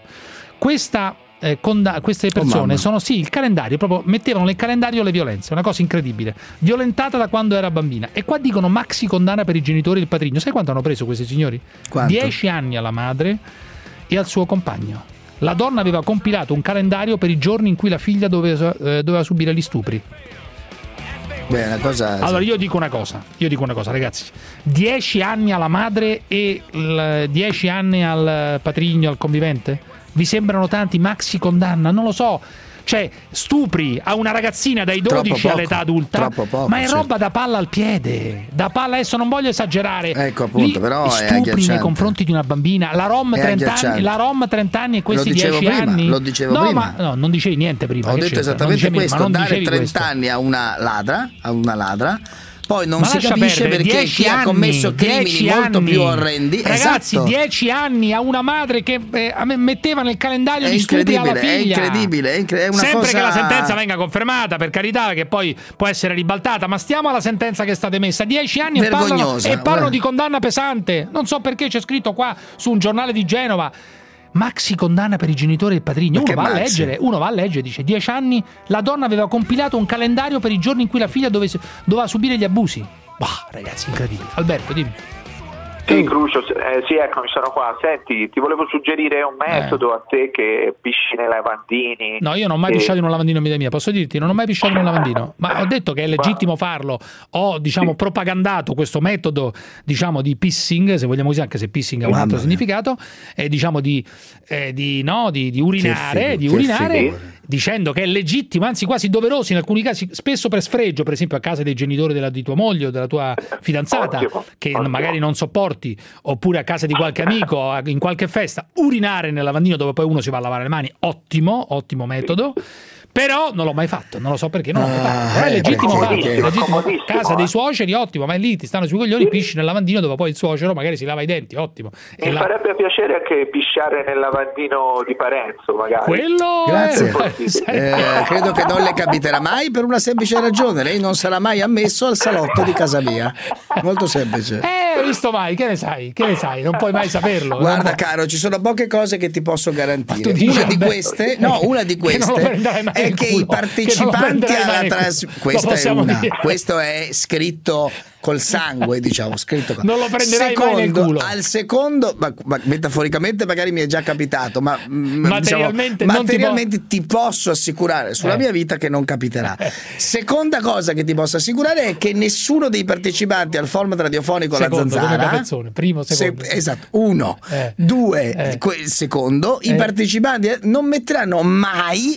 Queste persone sono il calendario, proprio mettevano nel calendario le violenze, una cosa incredibile, violentata da quando era bambina. E qua dicono maxi condanna per i genitori e il patrigno. Sai quanto hanno preso questi signori? Quanto? 10 anni alla madre e al suo compagno. La donna aveva compilato un calendario per i giorni in cui la figlia doveva subire gli stupri. Beh, una cosa... Allora io dico una cosa, ragazzi. 10 anni alla madre e 10 anni al patrigno, al convivente? Vi sembrano tanti? Maxi condanna? Non lo so. Cioè, stupri a una ragazzina dai 12 all'età adulta, ma è roba da palla al piede. Da palla, adesso non voglio esagerare. Ecco, appunto, però stupri nei confronti di una bambina. La Rom 30 anni e questi 10 anni. Lo dicevo prima. Ma no, non dicevi niente prima. Ho detto esattamente questo, dare 30 anni a una ladra. Poi non si capisce perché chi ha commesso crimini molto più orrendi. Ragazzi, 10 anni a una madre che metteva nel calendario di stupri alla figlia. È incredibile, è una sempre cosa... che la sentenza venga confermata, per carità, che poi può essere ribaltata, ma stiamo alla sentenza che è stata emessa. 10 anni e parlano di condanna pesante. Non so perché c'è scritto qua su un giornale di Genova. Maxi condanna per i genitori e il patrigno. Uno va a leggere, dice 10 anni, la donna aveva compilato un calendario per i giorni in cui la figlia doveva subire gli abusi. Ragazzi, incredibile. Alberto, dimmi. Sì, Crucio, sì, eccomi, sono qua. Senti, ti volevo suggerire un metodo a te che pisci nei lavandini. No, io non ho mai pisciato in un lavandino in vita mia, posso dirti, non ho mai pisciato in un lavandino, ma ho detto che è legittimo farlo. Ho, propagandato questo metodo, di pissing, se vogliamo così, anche se pissing ha un altro significato, di urinare, dicendo che è legittimo, anzi quasi doveroso in alcuni casi, spesso per sfregio, per esempio a casa dei genitori di tua moglie o della tua fidanzata, che magari non sopporti, oppure a casa di qualche amico, in qualche festa, urinare nel lavandino dove poi uno si va a lavare le mani. Ottimo metodo. Però non l'ho mai fatto, non lo so perché non l'ho mai fatto. Però è legittimo farlo. Casa dei suoceri, ottimo, ma lì ti stanno sui coglioni, pisci nel lavandino dove poi il suocero magari si lava i denti, ottimo. Mi farebbe piacere anche pisciare nel lavandino di Parenzo, magari. Quello grazie. Credo che non le capiterà mai per una semplice ragione: lei non sarà mai ammesso al salotto di casa mia. Molto semplice. Visto mai, che ne sai? Non puoi mai saperlo. Guarda, caro, ci sono poche cose che ti posso garantire. Una di queste è che i partecipanti alla trasmissione, questo è scritto col sangue, scritto. Non lo prenderai mai nel culo. Al secondo, ma metaforicamente magari mi è già capitato, ma materialmente ti posso assicurare sulla mia vita che non capiterà. Seconda cosa che ti posso assicurare è che nessuno dei partecipanti al format radiofonico La Zanzara, primo, secondo. Esatto, uno, due, secondo, i partecipanti non metteranno mai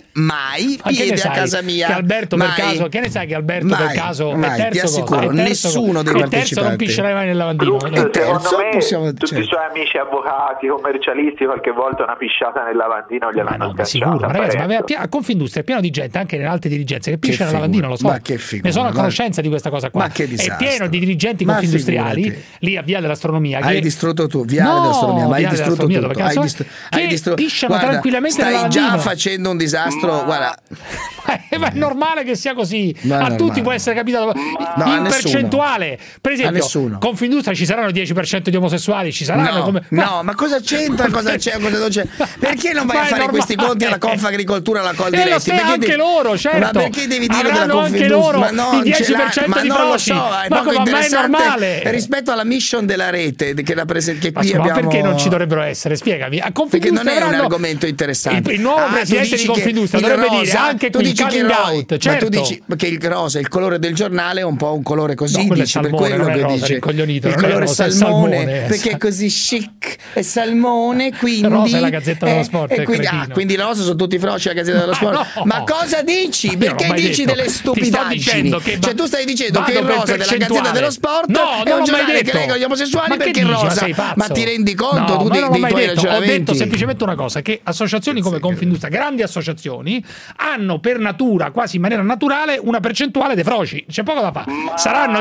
piede a casa mia. Che Alberto per caso, che ne sai che Alberto per caso è terzo? Ti assicuro, nessuno dei partecipanti. Non piscerai mai nel lavandino. Secondo me tutti i suoi amici avvocati, commercialisti, qualche volta una pisciata nel lavandino gliel'hanno scacciata. Sicuro, ragazzi, ma a Confindustria è pieno di gente, anche nelle alte dirigenze, che piscia nel lavandino, lo so. Ma che figura, ne sono a conoscenza di questa cosa qua. Ma che disastro. È pieno di dirigenti confindustriali lì a Via dell'Astronomia. Hai distrutto tu, Viale dell'Astronomia, ma hai distrutto tutto. Hai distrutto. Pisciano tranquillamente nel lavandino. Stai già facendo un disastro, guarda. Ma è normale che sia così. A tutti può essere capitato in percentuale. Per esempio, Confindustria ci saranno 10% di omosessuali, ci saranno no, ma cosa c'entra? Cosa c'è? Cosa non c'è? Perché non vai a fare questi conti alla Confagricoltura, alla Coldiretti? Perché anche loro, certo. Ma perché devi dire della anche loro il 10% di non lo so, è poco interessante rispetto alla mission della rete che qui abbiamo. Ma perché non ci dovrebbero essere? Spiegami. Perché non è un argomento interessante. Il nuovo presidente di Confindustria dovrebbe dire anche qui coming out, certo. Ma tu dici che il rosa, il colore del giornale, è un po' un colore così, dici, per quello che dice il colore salmone, perché è così chic, è salmone, quindi rosa è la Gazzetta dello Sport, quindi rosa sono tutti froci la Gazzetta dello Sport. Ma cosa dici? Perché dici delle stupidaggini? Cioè tu stai dicendo che il rosa della Gazzetta dello Sport è un giornale che lega gli omosessuali perché il rosa. Ma ti rendi conto tu dei tuoi ragionamenti? Ho detto semplicemente una cosa, che associazioni come Confindustria, grandi associazioni, hanno per natura, quasi in maniera naturale, una percentuale dei froci. C'è poco da fare. Saranno il 10%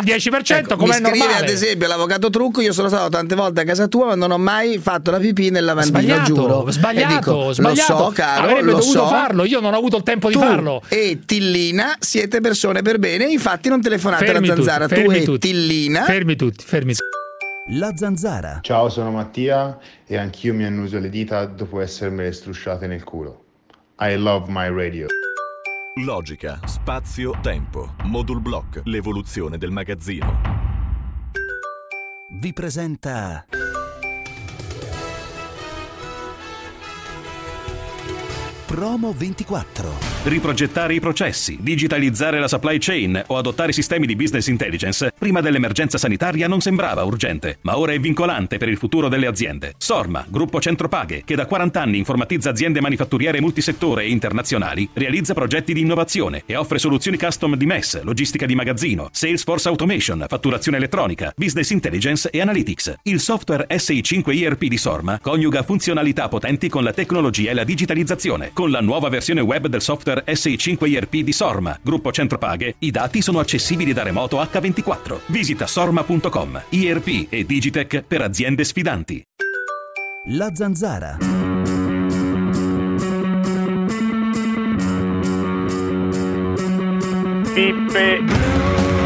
100% come è normale. Mi scrive ad esempio l'avvocato Trucco: io sono stato tante volte a casa tua ma non ho mai fatto la pipì nel lavandino, giuro. Sbagliato. Lo so, caro, avrebbe lo dovuto so. farlo, io non ho avuto il tempo di farlo. E Tillina siete persone per bene, infatti non telefonate alla Zanzara. Tu e Tillina. Fermi tutti. La Zanzara. Ciao, sono Mattia e anch'io mi annuso le dita dopo essermele strusciate nel culo. I love my radio. Logica, spazio, tempo. Modul Block, l'evoluzione del magazzino. Vi presenta Promo 24. Riprogettare i processi, digitalizzare la supply chain o adottare sistemi di business intelligence prima dell'emergenza sanitaria non sembrava urgente, ma ora è vincolante per il futuro delle aziende. Sorma, gruppo Centropaghe, che da 40 anni informatizza aziende manifatturiere multisettore e internazionali, realizza progetti di innovazione e offre soluzioni custom di MES, logistica di magazzino, Salesforce Automation, fatturazione elettronica, business intelligence e analytics. Il software SI5 ERP di Sorma coniuga funzionalità potenti con la tecnologia e la digitalizzazione. Con la nuova versione web del software SI5 ERP di Sorma, gruppo Centropaghe, i dati sono accessibili da remoto H24. Visita sorma.com. ERP e Digitech per aziende sfidanti. La Zanzara. Pippe.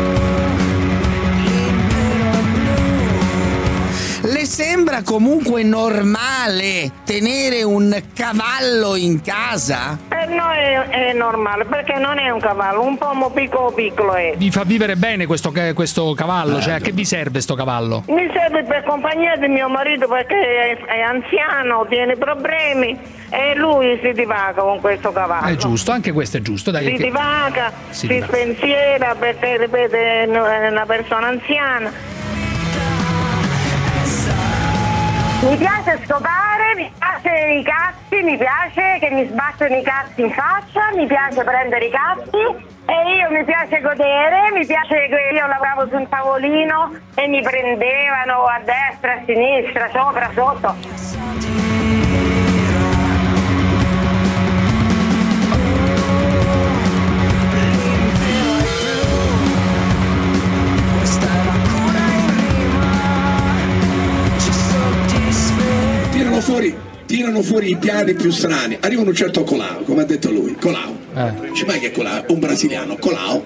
Le sembra comunque normale tenere un cavallo in casa? Per noi è normale, perché non è un cavallo, un pomo piccolo è. Vi fa vivere bene questo cavallo? Cioè, a che vi serve sto cavallo? Mi serve per compagnia di mio marito perché è anziano, tiene problemi e lui si divaga con questo cavallo. È giusto, anche questo è giusto. Dai, divaga, si spensiera perché, ripeto, è una persona anziana. Mi piace scopare, mi piace i cazzi, mi piace che mi sbattono i cazzi in faccia, mi piace prendere i cazzi e io mi piace godere, mi piace che io lavoravo su un tavolino e mi prendevano a destra, a sinistra, sopra, sotto. Tirano fuori i piani più strani. Arriva un certo Colau, come ha detto lui, Colau. Dice, ma che è Colau? Un brasiliano, Colau,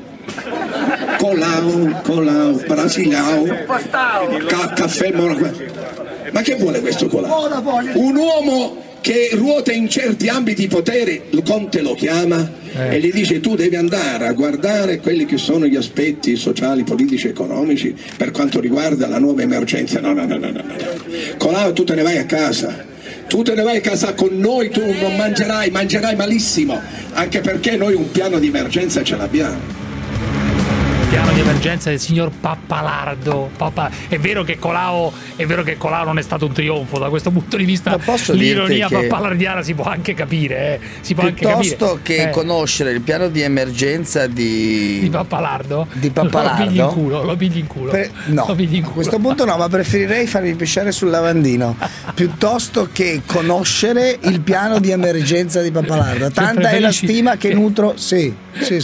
brasiliano, caffè ma che vuole questo Colau? Un uomo che ruota in certi ambiti di potere, il Conte lo chiama e gli dice: tu devi andare a guardare quelli che sono gli aspetti sociali, politici, economici per quanto riguarda la nuova emergenza. No. Colau, tu te ne vai a casa. Tu te ne vai a casa con noi, tu non mangerai malissimo, anche perché noi un piano di emergenza ce l'abbiamo. Piano di emergenza del signor Pappalardo. È vero che Colau non è stato un trionfo da questo punto di vista. L'ironia pappalardiana si può anche capire. Piuttosto che conoscere il piano di emergenza di Pappalardo, lo pigli in culo. A questo punto no, ma preferirei farmi pisciare sul lavandino piuttosto che conoscere il piano di emergenza di Pappalardo. Tanta è la stima che nutro. Sì.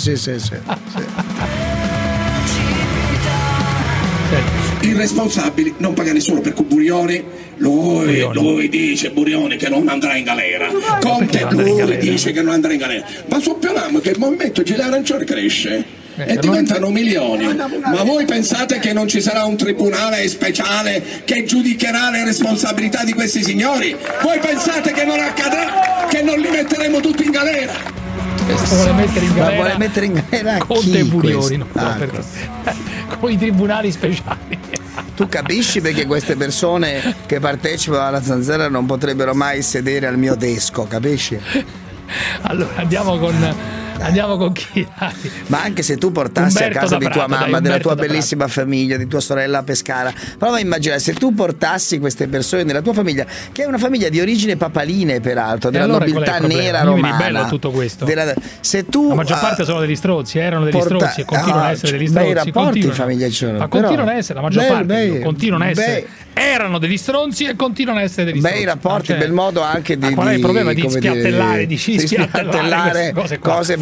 I responsabili non paga nessuno, perché Burioni lui dice che non andrà in galera. Conte dice che non andrà in galera. Ma supponiamo che il movimento Gilet Arancione cresce e diventano milioni. Ma voi pensate che non ci sarà un tribunale speciale che giudicherà le responsabilità di questi signori? Voi pensate che non accadrà, che non li metteremo tutti in galera? Vuole mettere in galera Conte e Burioni, con i tribunali speciali. Tu capisci perché queste persone che partecipano alla Zanzara non potrebbero mai sedere al mio desco, capisci? Allora andiamo con chi? Ma anche se tu portassi a casa di tua mamma, della tua bellissima famiglia, di tua sorella a Pescara, prova a immaginare se tu portassi queste persone nella tua famiglia, che è una famiglia di origine papaline peraltro, della nobiltà nera romana. Bello tutto questo. Se tu, la maggior parte sono degli stronzi, erano degli stronzi e continuano a essere degli stronzi. I rapporti in famiglia ci sono. Ma continuano a essere, la maggior parte continuano a essere. Erano degli stronzi e continuano a essere degli stronzi. Bei rapporti, bel modo anche di. Qual è il problema di spiattellare, di spiattellare cose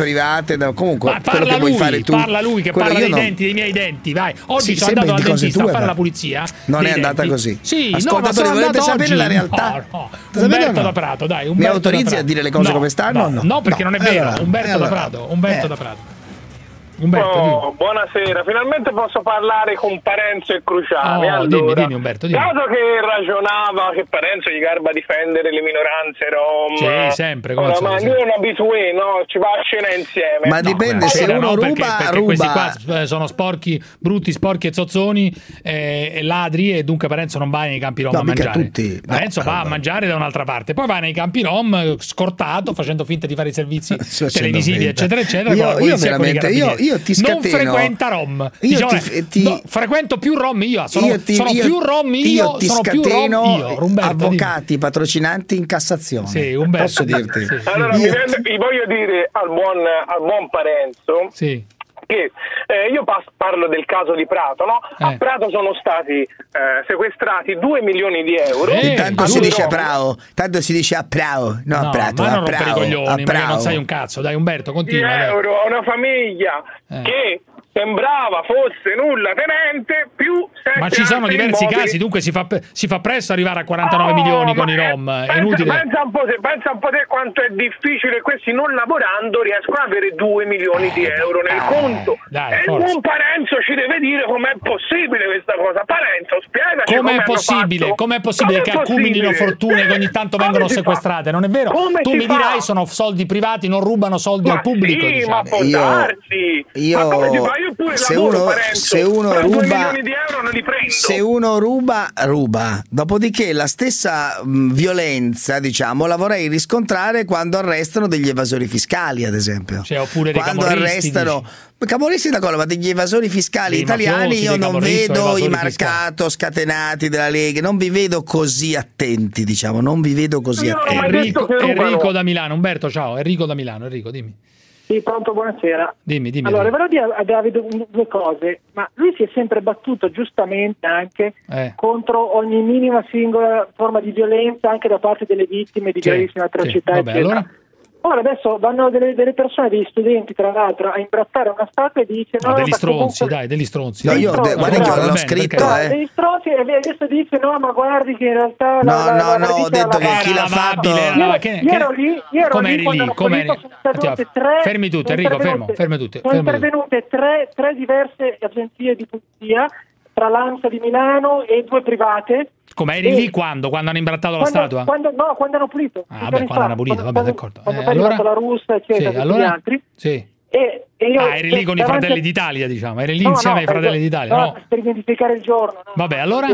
private, comunque ma quello che lui, vuoi fare tu. Parla lui che parla dei miei denti, vai. Oggi sono andato al dentista a fare la pulizia. Non è andata così. Sì, ascoltatore, dovrebbe sapere la realtà. No. Umberto da Prato, dai. Mi autorizzi a dire le cose come stanno? No, perché non è vero. Umberto da Prato. Umberto, buonasera, finalmente posso parlare con Parenzo e Cruciani. Allora, dimmi Umberto, dimmi. Dato che ragionava che Parenzo gli garba difendere le minoranze rom, sì, sempre, ma io non abitué, no? Ci va a cena insieme. Ma dipende, se uno ruba, perché questi qua sono sporchi, brutti, sporchi e zozzoni e ladri, e dunque Parenzo non va nei campi rom a mangiare. Parenzo va a mangiare da un'altra parte, poi va nei campi rom scortato, facendo finta di fare i servizi televisivi, eccetera, eccetera. Io veramente, io ti scateno. Non frequenta rom. Frequento più rom io. Sono più rom io. Ti scateno avvocati, patrocinanti in Cassazione. Sì, Umberto. Posso dirti? Allora, vi voglio dire al buon Parenzo. Sì. Che io parlo del caso di Prato, no? A Prato sono stati sequestrati 2 milioni di euro. Tanto si dice a Prao, no a Prato, ma a non rompere i coglioni, Prao. Non sai un cazzo, dai Umberto, continua. Di euro a una famiglia che sembrava fosse nulla tenente più 7 ma ci sono diversi immobili. casi, dunque si fa presto arrivare a 49 milioni con i rom. È inutile. Pensa un po' te quanto è difficile. Questi non lavorando riescono ad avere 2 milioni di euro nel conto. Dai, e il buon Parenzo ci deve dire com'è possibile questa cosa. Parenzo, spiegaci com'è possibile che accumulino fortune che ogni tanto vengono sequestrate, non è vero? Tu mi dirai sono soldi privati, non rubano soldi al pubblico. Sì, diciamo. ma può darsi. Ma come si fa? Io pure se uno ruba, milioni di euro non li prendo. Se uno ruba. Dopodiché la stessa violenza, diciamo, la vorrei riscontrare quando arrestano degli evasori fiscali, ad esempio. Cioè, oppure quando arrestano camorristi, d'accordo, ma degli evasori fiscali italiani io non vedo i Marcato scatenati della Lega, non vi vedo così attenti, diciamo, non vi vedo così attenti. Enrico da Milano, Umberto, ciao, Enrico da Milano, Enrico, dimmi. Sì, pronto, buonasera. Dimmi. Allora, volevo dire a Davide due cose, ma lui si è sempre battuto giustamente anche contro ogni minima singola forma di violenza anche da parte delle vittime di gravissime atrocità. Vabbè, allora? Ora adesso vanno delle persone, degli studenti tra l'altro, a imbrattare una statua e dice degli stronzi, degli stronzi. No, io guarda che l'ho scritto, degli stronzi, e adesso dice no, ma guardi che in realtà no, ho detto che chi l'ha fatto io ero lì fermi tutti, Enrico, fermi tutti. Sono intervenute tre diverse agenzie di polizia, tra l'ANSA di Milano e 2 private. Come eri lì quando hanno imbrattato la statua? Quando hanno pulito. Quando hanno pulito, vabbè, d'accordo. Allora la russa, eccetera, allora? gli altri. Sì. E io, eri lì con i Fratelli d'Italia, diciamo. Eri lì insieme ai Fratelli d'Italia, no? Per identificare il giorno. No? Vabbè, allora?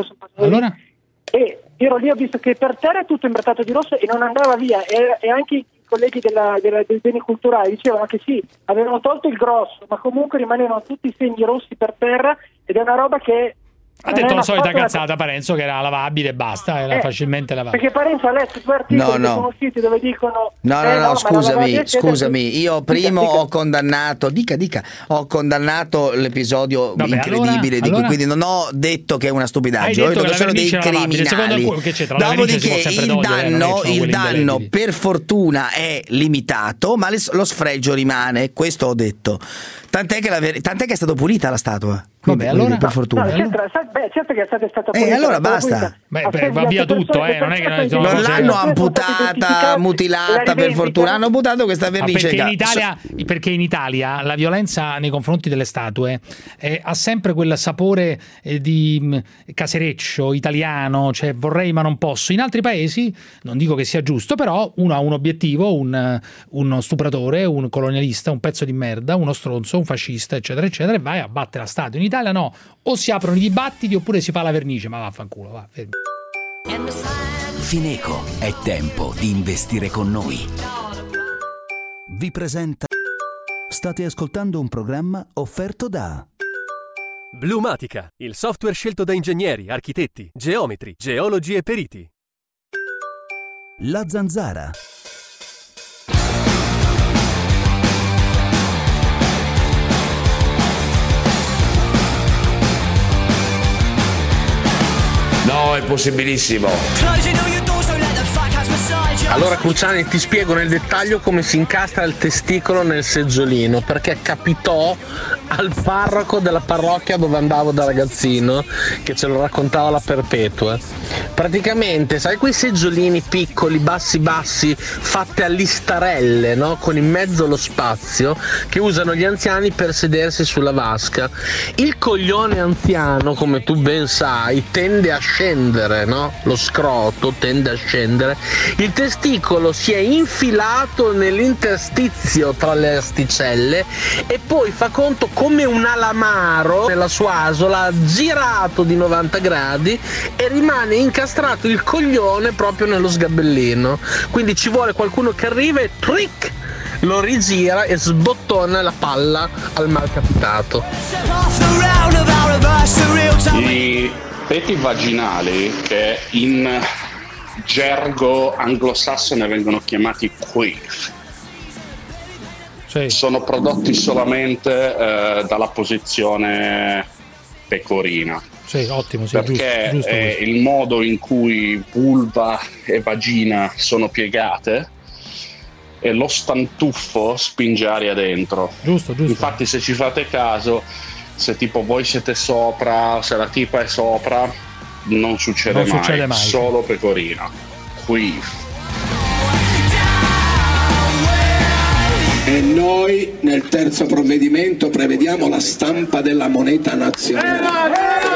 E ero lì, ho visto che per terra è tutto imbrattato di rosso e non andava via. E anche i colleghi dei beni culturali dicevano che sì, avevano tolto il grosso, ma comunque rimanevano tutti i segni rossi per terra, ed è una roba che ha detto la solita cazzata Parenzo, che era lavabile e basta, era facilmente lavabile. Perché Parenzo ha letto 2 articoli che sono usciti dove dicono no, scusami, io primo ho condannato ho condannato l'episodio incredibile di cui, quindi non ho detto che è una stupidaggine, ho detto che sono dei criminali. Dopodiché il danno per fortuna è limitato, ma lo sfregio rimane, questo ho detto. Tant'è che è stata pulita la statua. Vabbè, allora per fortuna. Certo che è stata pulita. Allora basta. Va via tutto, non è che non l'hanno amputata, mutilata, per fortuna. Hanno buttato questa vernice. Perché in Italia la violenza nei confronti delle statue ha sempre quel sapore di casereccio italiano, cioè vorrei ma non posso. In altri paesi, non dico che sia giusto, però uno ha un obiettivo, uno stupratore, un colonialista, un pezzo di merda, uno stronzo, un fascista, eccetera, eccetera, e vai a battere la statua. In Italia no, o si aprono i dibattiti oppure si fa la vernice, ma vaffanculo, va, fermi. Fineco, è tempo di investire con noi. Vi presenta. State ascoltando un programma offerto da Blumatica, il software scelto da ingegneri, architetti, geometri, geologi e periti. La Zanzara. No, è possibilissimo. Allora Cruciani, ti spiego nel dettaglio come si incastra il testicolo nel seggiolino, perché capitò al parroco della parrocchia dove andavo da ragazzino, che ce lo raccontava la Perpetua. Praticamente, sai quei seggiolini piccoli, bassi, fatti a listarelle, no? Con in mezzo lo spazio, che usano gli anziani per sedersi sulla vasca. Il coglione anziano, come tu ben sai, tende a scendere, no? Lo scroto tende a scendere. Il testicolo si è infilato nell'interstizio tra le asticelle e poi fa conto come un alamaro nella sua asola, ha girato di 90 gradi e rimane incastrato il coglione proprio nello sgabellino. Quindi ci vuole qualcuno che arriva e trick lo rigira e sbottona la palla al malcapitato. I peti vaginali, che in gergo anglosassone vengono chiamati queef, sono prodotti solamente dalla posizione pecorina. Sì, ottimo, sì, perché giusto, è il modo in cui vulva e vagina sono piegate e lo stantuffo spinge aria dentro. Giusto. Infatti, se ci fate caso, se tipo voi siete sopra, se la tipa è sopra, non succede mai. Solo pecorina. Qui. E noi nel terzo provvedimento prevediamo la stampa della moneta nazionale.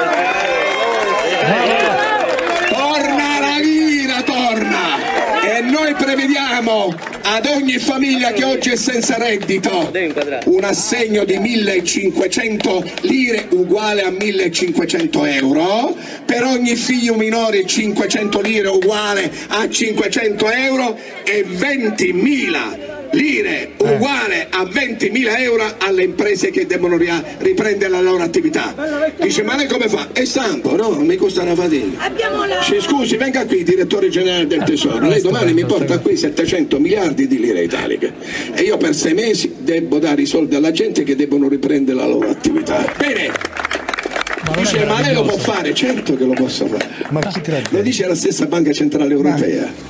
Torna la lira, torna! E noi prevediamo ad ogni famiglia che oggi è senza reddito un assegno di 1.500 lire uguale a 1.500 euro, per ogni figlio minore 500 lire uguale a 500 euro e 20.000 lire uguale a 20.000 euro alle imprese che devono riprendere la loro attività. Dice, ma lei come fa? È stampo, no? Mi costa una fatica. Scusi, venga qui, direttore generale del Tesoro, lei domani mi porta qui 700 miliardi di lire italiche e io per 6 mesi devo dare i soldi alla gente che devono riprendere la loro attività. Bene. Dice, ma lei lo può fare? Certo che lo posso fare. Ma chi lo dice la stessa Banca Centrale Europea.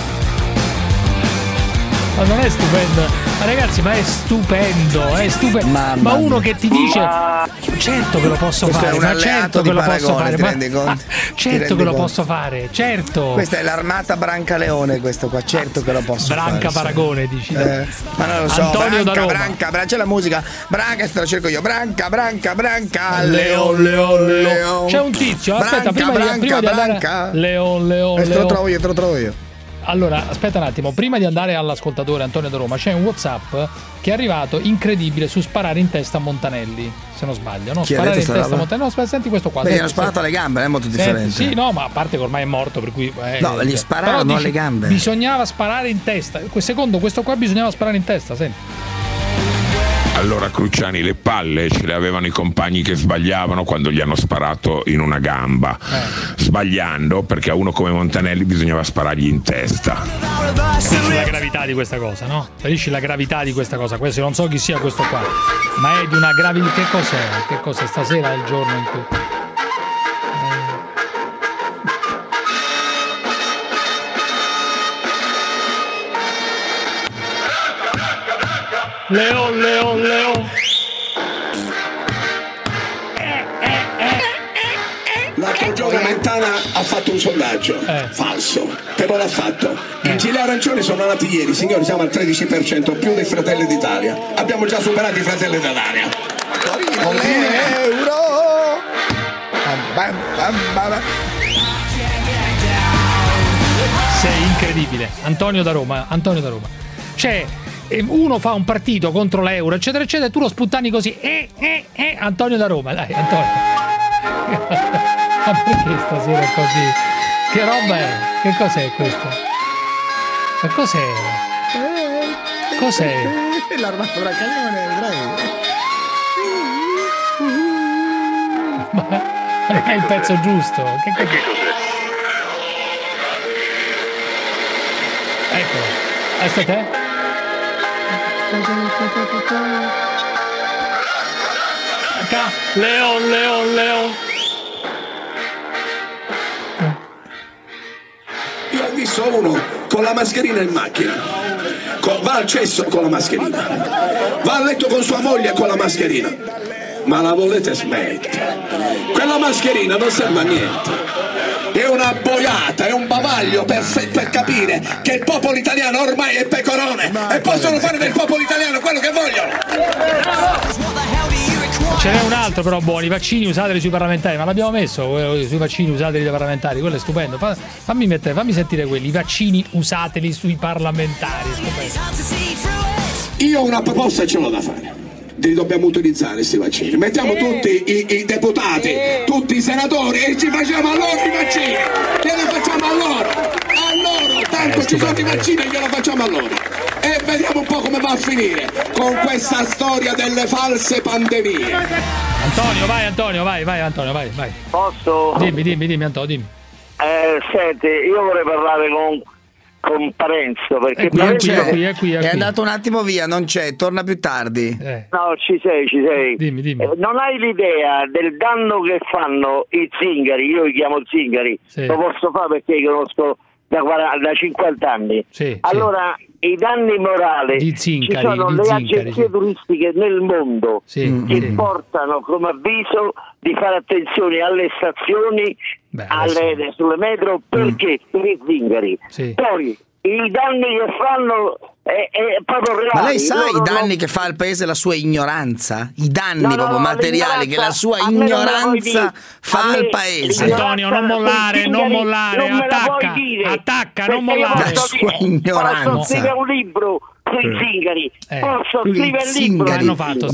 Ma non è stupendo, ma ragazzi, ma è stupendo, ma uno che ti dice certo che lo posso fare, ma certo che lo posso fare, certo che lo posso fare, certo. Questa è l'armata Brancaleone, questo qua, certo che lo posso fare. Branca Paragone, dici. Ma non lo so, Antonio da Roma. Branca, c'è la musica, Branca, te lo cerco io, Branca, Leon. C'è un tizio, aspetta, prima di andare Leon. Te lo trovo io. Allora, aspetta un attimo, prima di andare all'ascoltatore Antonio da Roma, c'è un WhatsApp che è arrivato incredibile su sparare in testa a Montanelli, se non sbaglio, no? Sparare in testa a Montanelli. No, senti questo qua. Beh, gli hanno sparato alle gambe, è molto differente. Sì, no, ma a parte che ormai è morto, per cui no, gli spararono alle gambe. Bisognava sparare in testa. Secondo questo qua bisognava sparare in testa, senti. Allora Cruciani, le palle ce le avevano i compagni che sbagliavano quando gli hanno sparato in una gamba, sbagliando, perché a uno come Montanelli bisognava sparargli in testa. Capisci la gravità di questa cosa, no? Capisci la gravità di questa cosa? Questo non so chi sia questo qua, ma è di una gravità. Che cos'è? Che cos'è? Stasera è il giorno in cui Leon. L'altro giorno Mentana ha fatto un sondaggio falso, però l'ha fatto. I gilet arancioni sono nati ieri, signori, siamo al 13%, più dei Fratelli d'Italia. Abbiamo già superato i Fratelli d'Italia. Euro. Sei incredibile. Antonio da Roma. Cioè, uno fa un partito contro l'euro, eccetera, eccetera, e tu lo sputtani così. Antonio da Roma, dai, Antonio. Ma perché stasera è così? Che roba è? Che cos'è questo? Ma cos'è? Cos'è? L'armato Brancaleone, vedrai. Ma è il pezzo giusto. Che cos'è? Ecco, aspetta. Leon. Io ho visto uno con la mascherina in macchina, va al cesso con la mascherina, va a letto con sua moglie con la mascherina. Ma la volete smettere? Quella mascherina non serve a niente. È una boiata, è un bavaglio per capire che il popolo italiano ormai è pecorone e possono fare del popolo italiano quello che vogliono. Ce n'è un altro però buono, i vaccini usateli sui parlamentari, ma l'abbiamo messo sui vaccini usateli dai parlamentari, quello è stupendo. Fammi sentire quelli, i vaccini usateli sui parlamentari, stupendo. Io ho una proposta e ce l'ho da fare. Li dobbiamo utilizzare questi vaccini. Mettiamo tutti i deputati, tutti i senatori e ci facciamo a loro i vaccini. Glielo facciamo a loro. Tanto ci sono i vaccini e glielo facciamo a loro. E vediamo un po' come va a finire con questa storia delle false pandemie. Antonio, vai. Posso? Dimmi Antonio, dimmi. Senti, io vorrei parlare con Parenzo, perché è qui. È andato un attimo via, non c'è, torna più tardi. No, ci sei. Dimmi. Non hai l'idea del danno che fanno i zingari, io li chiamo zingari, lo posso fare perché li conosco da 50 anni. Allora, i danni morali, ci sono le agenzie turistiche nel mondo che portano come avviso di fare attenzione alle stazioni, sulle metro, perché per i zingari. Poi i danni che fanno è proprio reali. Ma lei sa i danni che fa al paese la sua ignoranza? I danni proprio materiali che la sua ignoranza fa al paese. Antonio, non mollare, attacca, non mollare. La sua ignoranza. Posso scrivere un libro sui zingari, posso scrivere il libro. Hanno fatto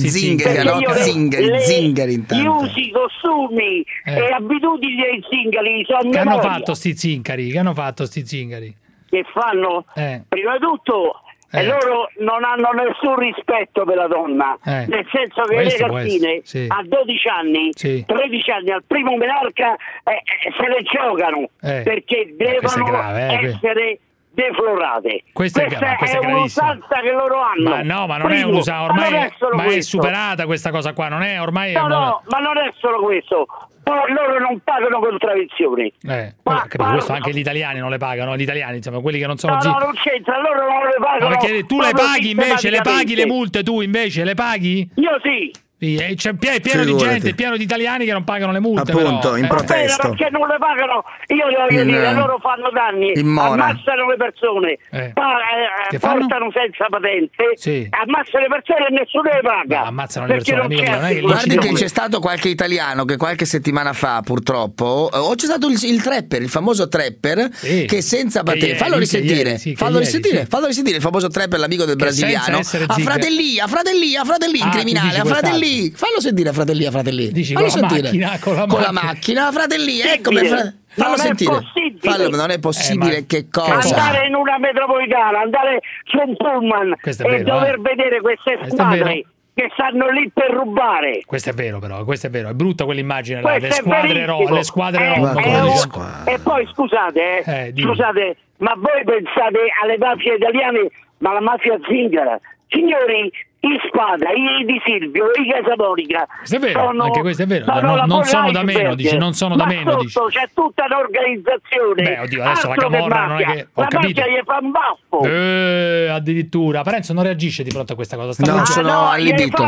zingari intanto. Gli usi, costumi e abitudini dei zingari sono che hanno fatto sti zingari? Che fanno prima di tutto loro non hanno nessun rispetto per la donna, nel senso che le ragazzine a 12 anni 13 anni al primo menarca se le giocano perché devono essere deflorate. Questa è un'usanza che loro hanno. Ma non è un'usanza, ormai è superata questa cosa qua, non è ormai. Ma non è solo questo. Poi loro non pagano contravvenzioni. Questo anche gli italiani non le pagano, insomma, quelli che non sono no, non c'entra, loro non le pagano. Ma perché tu le paghi invece, le paghi le multe, tu invece le paghi? Io sì. C'è pieno di gente, pieno di italiani che non pagano le multe. Appunto, però, in protesta. Perché non le pagano? Io le voglio dire, loro fanno danni, ammazzano le persone, portano senza patente, ammazzano le persone e nessuno le paga. Ammazzano le persone, guardi che c'è stato qualche italiano che qualche settimana fa, purtroppo, o c'è stato il trapper, il famoso trapper, che senza patente, fallo risentire il famoso trapper, l'amico del brasiliano, a fratelli, in criminale, a fratelli. Fallo sentire a fratelli. Dici, fallo con sentire con la macchina, fratelli. Fallo sentire. Non è possibile. Che cosa? Andare in una metropolitana, andare su un pullman e dover vedere queste squadre che stanno lì per rubare. Questo è vero, però, è brutta quell'immagine là, le squadre rom. E poi scusate, ma voi pensate alle mafie italiane, ma la mafia zingara, signori, i Spada, i Di Silvio, i Casamonica. Questo è vero, anche questo è vero. Non sono da meno, dici, non sono da meno. Sotto c'è tutta un'organizzazione. Beh, oddio, adesso la Camorra non è che. Ho capito. La gli fa un baffo. Addirittura. Parenzo non reagisce di fronte a questa cosa. Sono allibito.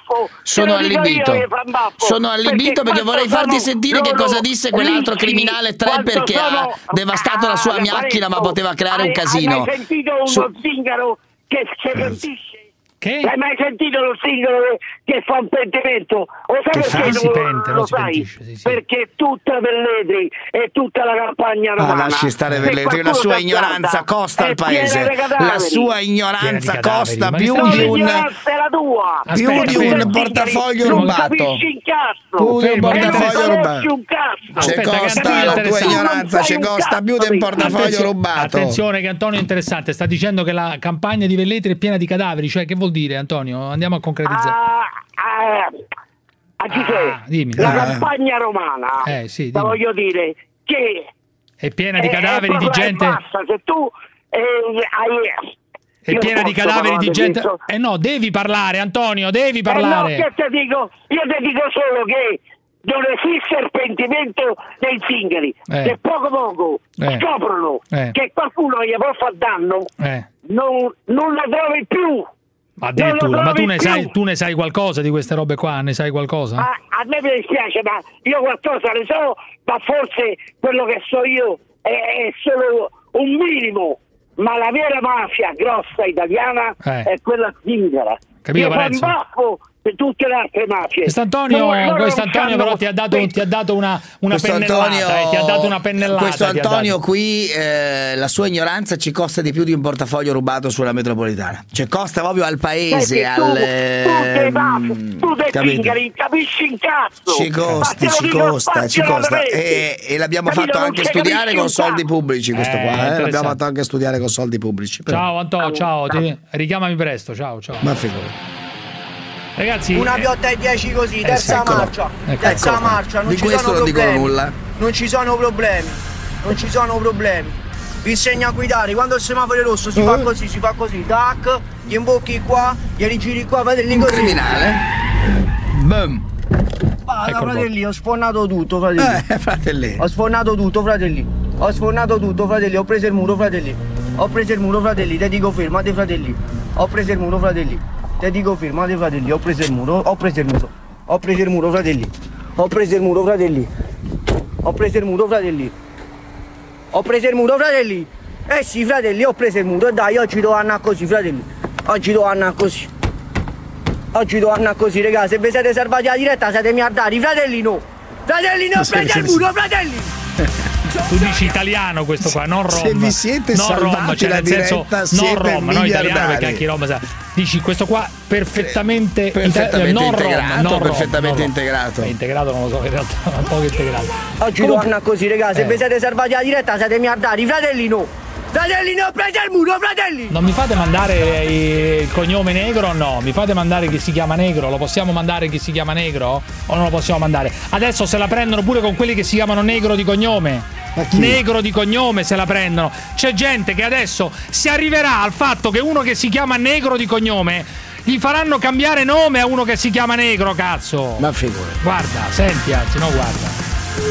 Sono allibito perché vorrei farti sentire che cosa disse quell'altro criminale trapper che ha devastato la sua macchina ma poteva creare un casino. Hai sentito uno zingaro che si pentisce? Hai mai sentito lo singolo che fa un pentimento? O sai perché lo sai? Perché tutta Velletri e tutta la campagna romana. Lasci stare Velletri, la sua ignoranza costa al paese. La sua ignoranza costa più di un portafoglio rubato. Più di un portafoglio rubato. Ci costa la tua ignoranza, ci costa più di un portafoglio rubato. Attenzione che Antonio è interessante, sta dicendo che la campagna di Velletri è piena di cadaveri, cioè che vuol dire, Antonio? Andiamo a concretizzare. Dimmi. La campagna romana, voglio dire che è piena di cadaveri di gente. Se tu è piena di cadaveri di gente. No, devi parlare, Antonio, devi parlare. No, io ti dico solo che non esiste il pentimento dei zingari. Se poco scoprono che qualcuno gli può far danno, non la trovi più. Addirittura, ma tu ne sai qualcosa di queste robe qua? Ne sai qualcosa? A me mi dispiace, ma io qualcosa ne so, ma forse quello che so io è solo un minimo. Ma la vera mafia grossa italiana è quella zingara. Capito, Parenzo? Per tutte le altre mafie. Quest'Antonio però ti ha dato una pennellata. Ti ha dato una pennellata. Questo Antonio qui, la sua ignoranza ci costa di più di un portafoglio rubato sulla metropolitana. Cioè costa proprio al paese, tu zingari, capisci in cazzo. Ci costa. E l'abbiamo fatto anche studiare con soldi pubblici questo qua. L'abbiamo fatto anche studiare con soldi pubblici. Ciao Antonio, ciao. Richiamami presto, ciao. Ma figurati. Ragazzi, una piotta e 10 così, terza marcia, non di ci questo sono non problemi. dicono nulla. Non ci sono problemi. Vi insegna a guidare, quando il semaforo è rosso si fa così, tac, gli imbocchi qua, gli rigiri qua, fratelli, così. Criminale. Boom. Vada, fratelli, ho sfornato tutto, fratelli. Ho sfornato tutto, fratelli. Ho preso il muro, fratelli. Te dico fermate, fratelli. Ho preso il muro, fratelli. Te dico fermate, fratelli. Ho preso il muro, fratelli. Sì, fratelli, ho preso il muro. Dai, oggi devo andare così, fratelli. Oggi devo andare così, raga. Se vi siete salvati la diretta siete miliardari, fratelli no. Fratelli no, ho preso il muro, fratelli. Tu dici italiano questo qua, non rom. Se vi siete salvati la diretta siete rom, no italiano perché anche rom sa. Dici questo qua perfettamente integrato. Integrato non lo so, in realtà un po' integrato. Oggi devo andare così, raga. Se vi siete salvati la diretta siete miliardari, fratelli no. Fratelli, ne ho preso il muro, fratelli! Non mi fate mandare il cognome negro o no? Mi fate mandare chi si chiama negro? Lo possiamo mandare chi si chiama negro? O non lo possiamo mandare? Adesso se la prendono pure con quelli che si chiamano negro di cognome. Negro di cognome se la prendono. C'è gente che adesso si arriverà al fatto che uno che si chiama negro di cognome gli faranno cambiare nome a uno che si chiama negro, cazzo! Ma figurati. Guarda, senti, anzi, no, guarda.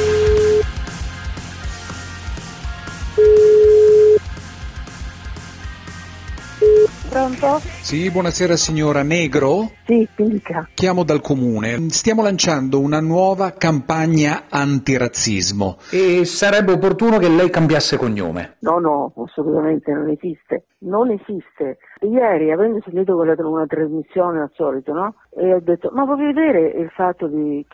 Pronto? Sì, buonasera signora Negro? Sì, dica. Chiamo dal comune. Stiamo lanciando una nuova campagna antirazzismo. E sarebbe opportuno che lei cambiasse cognome. No, assolutamente non esiste. Non esiste. Ieri, avendo sentito una trasmissione al solito, no? E ho detto, ma vuoi vedere il fatto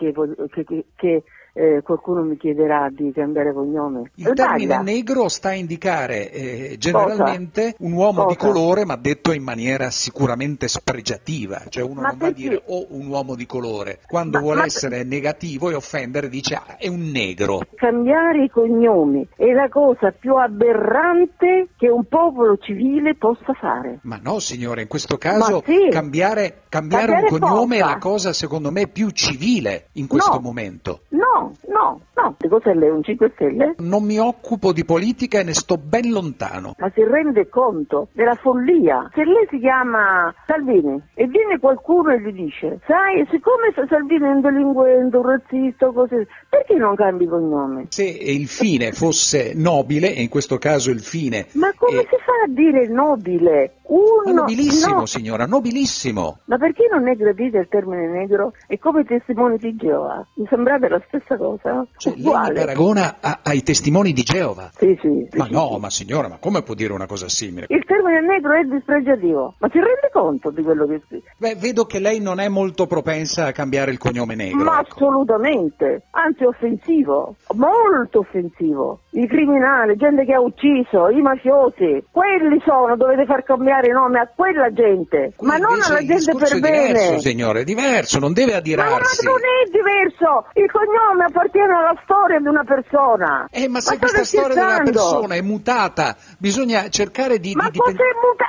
che qualcuno mi chiederà di cambiare cognome? Il termine negro sta a indicare generalmente un uomo di colore, ma detto in maniera sicuramente spregiativa, cioè uno non va a dire un uomo di colore, quando vuole essere negativo e offendere dice è un negro. Cambiare i cognomi è la cosa più aberrante che un popolo civile possa fare. Ma no signore, in questo caso cambiare un cognome è la cosa secondo me più civile in questo momento. No, cos'è lei, un 5 Stelle? Non mi occupo di politica e ne sto ben lontano. Ma si rende conto della follia? Se lei si chiama Salvini e viene qualcuno e gli dice, sai, siccome Salvini è un delinquente, un razzista, così, perché non cambi cognome? Se il fine fosse nobile, e in questo caso il fine... Ma come si fa a dire nobile? Nobilissimo, signora, nobilissimo. Ma perché non è gradito il termine negro? È come i testimoni di Geova. Mi sembrava la stessa cosa. Cioè, lei mi paragona ai testimoni di Geova? Sì. Ma signora, ma come può dire una cosa simile? Il termine negro è dispregiativo. Ma si rende conto di quello che si... Beh, vedo che lei non è molto propensa a cambiare il cognome negro. Ma assolutamente. Anzi, offensivo. Molto offensivo. I criminali, gente che ha ucciso, i mafiosi. Quelli sono, dovete far cambiare nome a quella gente, ma non alla gente per bene. È diverso, signore, è diverso, non deve adirarsi. Ma non è diverso, il cognome appartiene alla storia di una persona. Ma se questa storia di una persona è mutata, bisogna cercare di... Ma cos'è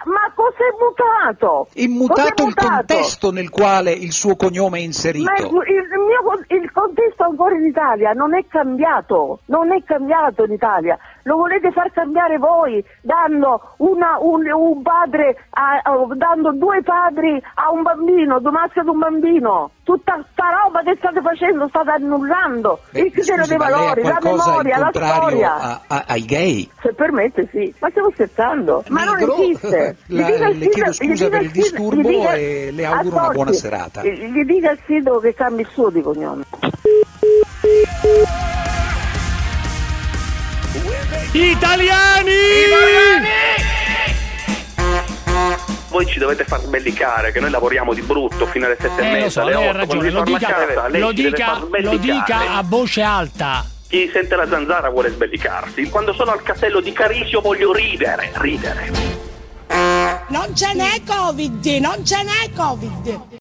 mutato? È mutato il contesto nel quale il suo cognome è inserito. Ma il contesto ancora in Italia non è cambiato, in Italia, lo volete far cambiare voi, dando dando 2 padri a un bambino, 2 maschi ad un bambino. Tutta sta roba che state facendo, state annullando il criterio dei valori, la memoria, la storia. Ai gay? Se permette, sì. Ma stiamo scherzando? Ma non esiste. Le chiedo scusa per il disturbo e le auguro una buona serata. Gli dica al sindaco che cambi il suo di cognome. Italiani! Voi ci dovete far sbellicare, che noi lavoriamo di brutto fino alle 7:30, so, alle 8. Lei ha ragione, lo dica a voce alta. Chi sente la zanzara vuole sbellicarsi. Quando sono al castello di Carisio voglio ridere. Non ce n'è Covid, non ce n'è Covid.